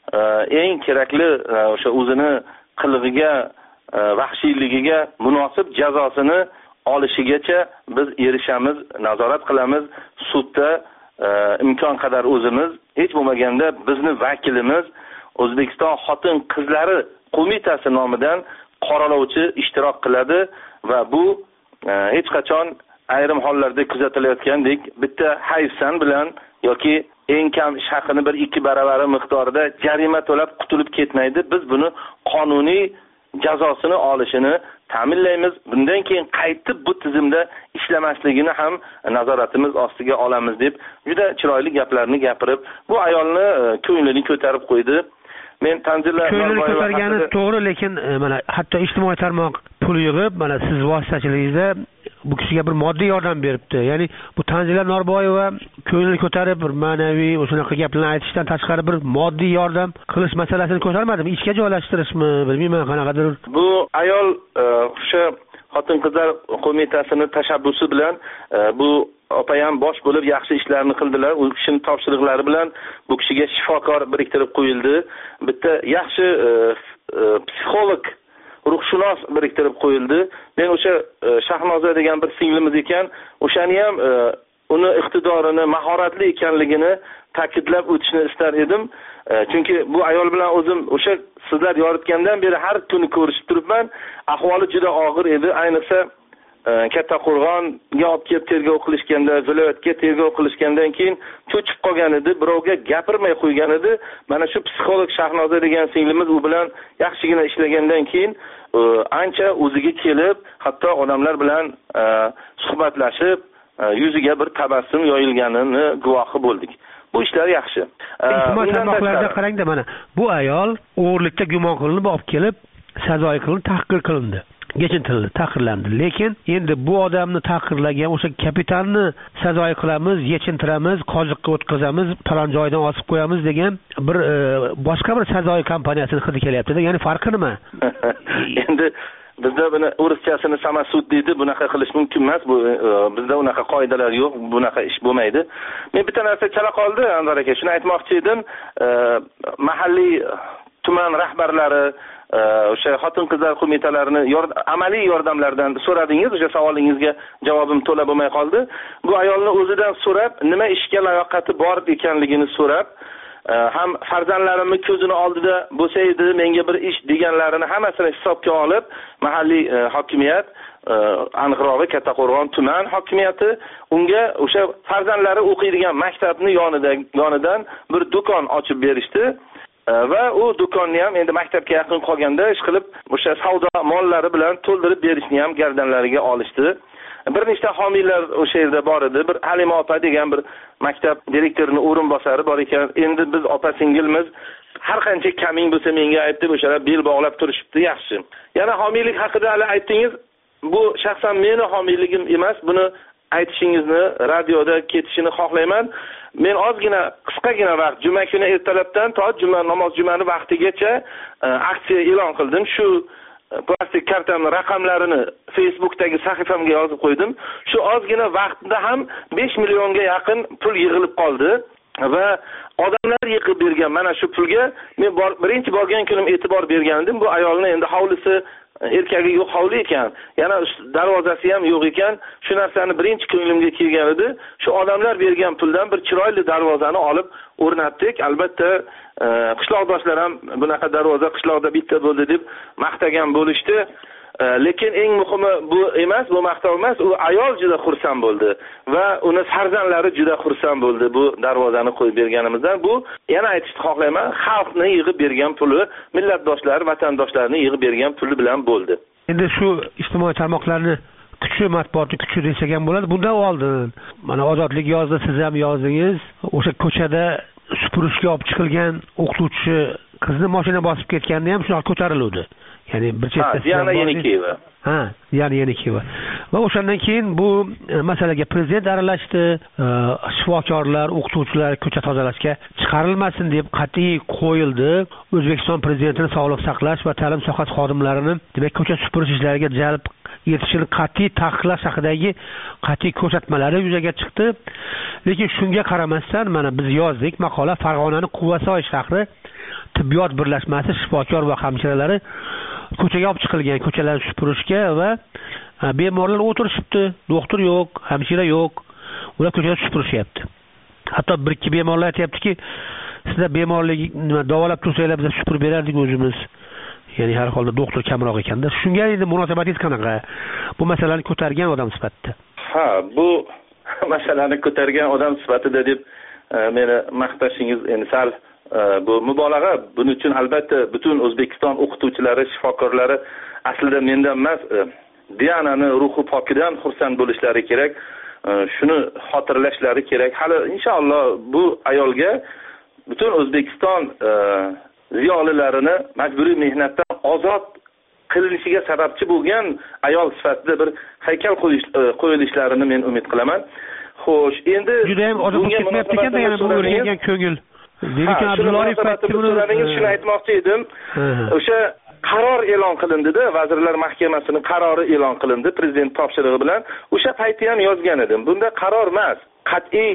eng kerakli o'sha o'zini qilig'iga, vahshiyligiga munosib jazosini olishigacha biz erishamiz, nazorat qilamiz. Sudda imkon qadar o'zimiz, hech bo'lmaganda bizni vakilimiz O'zbekiston xotin-qizlari qo'mitasi nomidan qoralovchi ishtirok qiladi va bu hech qachon ayrim hollarda kuzatilayotgandek bitta hayfsan bilan yoki eng kam ish haqini 1-2 baravari miqdorida jarima to'lab qutulib ketmaydi. Biz buni qonuniy jazosini olishini ta'minlaymiz. Bundan keyin qaytib bu tizimda ishlamasligini ham nazoratimiz ostiga olamiz deb juda chiroyli gaplarni gapirib, bu ayolni ko'nglini ko'tarib qo'ydi. Men Tanzila ko'nglini ko'targani to'g'ri, lekin mana hatto ijtimoiy tarmoq pul yig'ib, mana siz vositachiligingizda bu kishiga bir moddiy yordam beribdi. Ya'ni bu Tanzila Norboyeva ko'nglini ko'tarib, bir ma'naviy o'shunaqa gaplarni aytishdan tashqari bir moddiy yordam qilish masalasini ko'tarmadimi? Ishga joylashtirishmi, bilmayman qanaqadir. Bu ayol o'sha xotin-qizlar qo'mitasining tashabbusi bilan bu opayam bosh bo'lib yaxshi ishlarni qildilar. U kishining topshiriqlari bilan bu kishiga shifokor biriktirib qo'yildi. Bitta yaxshi psixolog, ruhshunos biriktirib qo'yildi. Men o'sha Shahnoza degan bir singlimiz ekan, o'shani ham uni iqtidorini, mahoratli ekanligini ta'kidlab o'tishni istar edim. Chunki bu ayol bilan o'zim o'sha sizlar yoritgandan beri har kuni ko'rishib turibman. Ahvoli juda og'ir edi. Ayniqsa Kattaqo'rg'onga olib kelib tergov qilishganda, viloyatga tergov qilishgandan keyin cho'chib qolgan edi, birovga gapirmay qo'ygan edi. Mana shu psixolog Shahnoza degan singlimiz u bilan yaxshigina ishlagandan keyin ancha o'ziga kelib, hatto odamlar bilan suhbatlashib, yuziga bir tabassum yoyilganini guvohi bo'ldik. Bu ishlar yaxshi. Ijtimoiy tarmoqlarda qarangda, mana bu ayol o'g'irlikda gumon qilinib olib kelib, sazoyi qilinib, tahqir qilindi. Yechintirildi, tahqirlandi. Lekin endi bu odamni tahqirlagan o'sha kapitanni sazoyi qilamiz, yechintiramiz, qoziqqa o'tkazamiz, falon joydan osib qo'yamiz degan bir boshqa bir sazoyi kompaniyasini hidi kelyapti. Ya'ni farqi nima? Endi bizda buni o'rischasini samasud deydi, bunaqa qilish mumkin emas. Bu bizda unaqa qoidalar yo'q, bunaqa ish bo'lmaydi. Men bitta narsa chala qoldi, Anvar aka, shuni aytmoqchi edim. Mahalliy tuman rahbarlari o'sha xotin-qizlar qo'mitalarini amaliy yordamlardan so'radingiz. O'sha savolingizga javobim to'la bo'lmay qoldi. Bu ayolni o'zidan so'rab, nima ishga layoqati bor ekanligini so'rab, ham farzandlarimni ko'zini oldida bo'lsa edi, menga bir ish deganlarini hammasini hisobga olib, mahalliy hokimiyat, aniqrog'i Kattaqo'rg'on tuman hokimiyati unga o'sha farzandlari o'qiydigan maktabni yonidan bir do'kon ochib berishdi. Va u do'konni ham endi maktabga yaqin qolganda ish qilib o'sha savdo mollari bilan to'ldirib berishni ham gardanlariga olishdi. Bir nechta homiylar o'sha yerda bor edi. Bir Halima opa degan bir maktab direktorining o'rinbosari bor ekan. Endi biz opa singilmiz. Har qancha kaming bo'lsa menga ayt deb o'shalar bel bog'lab turishibdi, yaxshi. Yana homiylik haqida hali aytdingiz. Bu shaxsan meni homiyligim emas. Buni aytishingizni radioda ketishini xohlayman. Men ozgina qisqagina vaqt juma kuni ertalabdan to jumani vaqtigacha aksiya e'lon qildim. Shu plastik kartamning raqamlarini Facebookdagi sahifamga yozib qo'ydim. Shu ozgina vaqtda ham 5 millionga yaqin pul yig'ilib qoldi va odamlar yig'ib bergan mana shu pulga men birinchi borgan kunim e'tibor bergandim. Bu ayolni endi hovlisi erkagi yo'q hovli ekan, yana darvozasi ham yo'q ekan. Shu narsani birinchi ko'nglimga kelgan edi. Shu odamlar bergan puldan bir chiroyli darvozani olib o'rnatdik. Albatta qishloqdoshlar ham bunaqa darvoza qishloqda bitta bo'ldi deb maqtagan bo'lishdi. Lekin eng muhimi bu emas, bu maqtov emas, u ayol juda xursand bo'ldi va uni farzandlari juda xursand bo'ldi bu darvozani qo'yib berganimizdan. Bu yana aytishni xohlayman, xalqni yig'ib bergan puli, millatdoshlar, vatandoshlarni yig'ib bergan puli bilan bo'ldi. Endi shu ijtimoiy tarmoqlarni kuchi, matbuotni kuchi desak ham bo'ladi. Bundan oldin mana Ozodlik yozdi, siz ham yozdingiz. O'sha ko'chada supurishga olib chiqilgan o'qituvchi qizni mashina bosib ketganda ham shunaqa ko'tarildi. Ya'ni bir chetda yana Yenikiyeva. Yana Yenikiyeva. Va o'shandan keyin bu masalaga prezident aralashdi. Shifokorlar, o'qituvchilar ko'cha tozalashga chiqarilmasin deb qat'iy qo'yildi. O'zbekiston prezidentining sog'liqni saqlash va ta'lim sohasi xodimlarining demak ko'cha supurish ishlariga jalb etishini qat'iy taqiqlash haqidagi qat'iy ko'rsatmalari yuzaga chiqdi. Lekin shunga qaramasdan mana biz yozdik maqola Farg'onaning Quvasoy shahri tibbiyot birlashmasi shifokor va hamshiralari ko'chaga olib chiqilgan, ko'chalarni supurishga va bemorlar o'tirishibdi. Doktor yo'q, hamshira yo'q. Ular ko'chada supurishyapti. Hatto bir ikki bemorlar aytayaptiki, sizlar bemorlik davolab tursanglar biz supurib berardik o'zimiz. Ya'ni har holda doktor kamroq ekanda. Shunga endi munosabatingiz qanaqa? Bu masalani ko'targan odam sifatida. Bu masalani ko'targan odam sifatida deb meni maqtashingiz endi sal bu mubolag'a. Buning uchun albatta butun O'zbekiston o'qituvchilari, shifokorlari aslida mendan emas, Dianani ruhi pokidan xursand bo'lishlari kerak. Shuni xotirlashlari kerak. Hali inshaalloh bu ayolga butun O'zbekiston ziyolilarini majburiy mehnatdan ozod qilinishiga sababchi bo'lgan ayol sifatida bir haykal qo'yilishlarini men umid qilaman. Xo'sh, endi juda ham ozod ketmayapti ekanda yana bu o'rgangan ko'ngil. Lekin Abdullayev shuni aytmoqchi edim. O'sha qaror e'lon qilindi-da, Vazirlar Mahkamasining qarori e'lon qilindi prezident topshirig'i bilan. O'sha paytda ham yozgan edim. Bunda qaror emas, qat'iy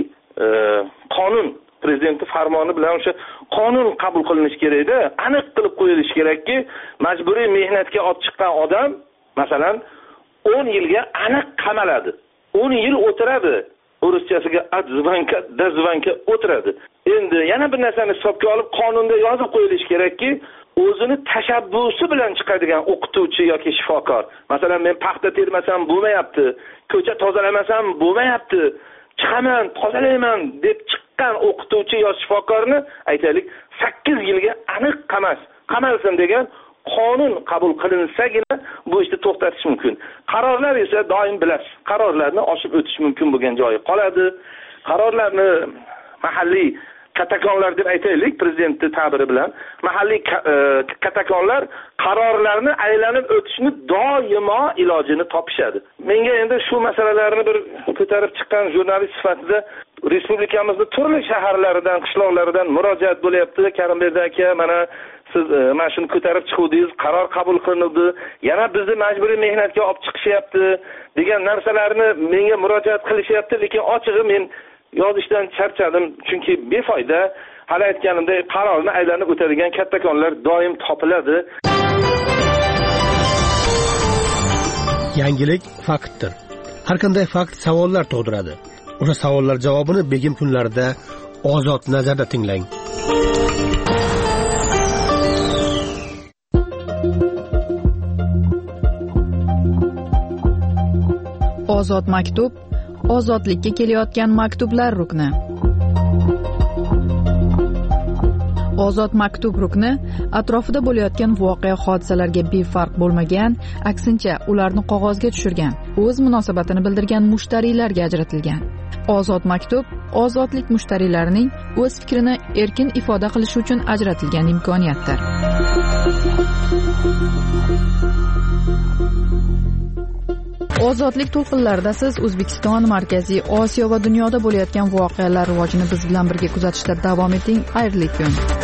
qonun, prezidentning farmoni bilan o'sha qonun qabul qilinishi kerak-da. Aniq qilib qo'yilishi kerakki, majburiy mehnatga olib chiqqan odam, masalan, 10 yilga aniq qamaladi. 10 yil o'tiradi. O'rischasiga dazvanka o'tiradi. Endi yana bir narsani hisobga olib qonunda yozib qo'yilishi kerakki, o'zini tashabbusi bilan chiqadigan o'qituvchi yoki shifokor, masalan men paxta termasam bo'lmayapti, ko'cha tozalamasam bo'lmayapti, chiqaman, tozalayman deb chiqqan o'qituvchi yoki shifokorni aytaylik 8 yilga aniq qamalsin degan qonun qabul qilinsagina bu ishni to'xtatish mumkin. Qarorlar esa doim bilasiz, qarorlarni oshib o'tish mumkin bo'lgan joyi qoladi. Qarorlarni mahalliy katakonlar deb aytaylik, prezidentning ta'biri bilan, mahalliy katakonlar qarorlarni aylanib o'tishni doimo ilojini topishadi. Menga endi shu masalalarni bir ko'tarib chiqqan jurnalist sifatida respublikamizning turli shaharlaridan, qishloqlaridan murojaat bo'lyapti. Karimberdi aka, mana siz mana shuni ko'tarib chiquvdingiz, qaror qabul qilindi, yana bizni majburiy mehnatga olib chiqishyapti degan narsalarni menga murojaat qilishyapti, lekin ochig'i men yozishdan charchadim, chunki befoyda. Hali aytganimdek, qarorni aylanib o'tadigan kattakonlar doim topiladi. Yangilik faktdir. Har qanday fakt savollar tug'diradi. O'sha savollar javobini begim kunlarida Ozod nazarda tinglang. ozod maktub, ozodlikka kelayotgan maktublar rukni. Ozod maktub rukni atrofida bo'layotgan voqea hodisalarga befarq bo'lmagan, aksincha ularni qog'ozga tushirgan, o'z munosabatini bildirgan mushtariylarga ajratilgan. Ozod maktub ozodlik mushtariylarining o'z fikrini erkin ifoda qilishi uchun ajratilgan imkoniyatdir. Ozodlik to'lqinlarida siz O'zbekiston, Markaziy Osiyo va dunyoda bo'layotgan voqealar rivojini biz bilan birga kuzatishda davom eting. Xayrli kun.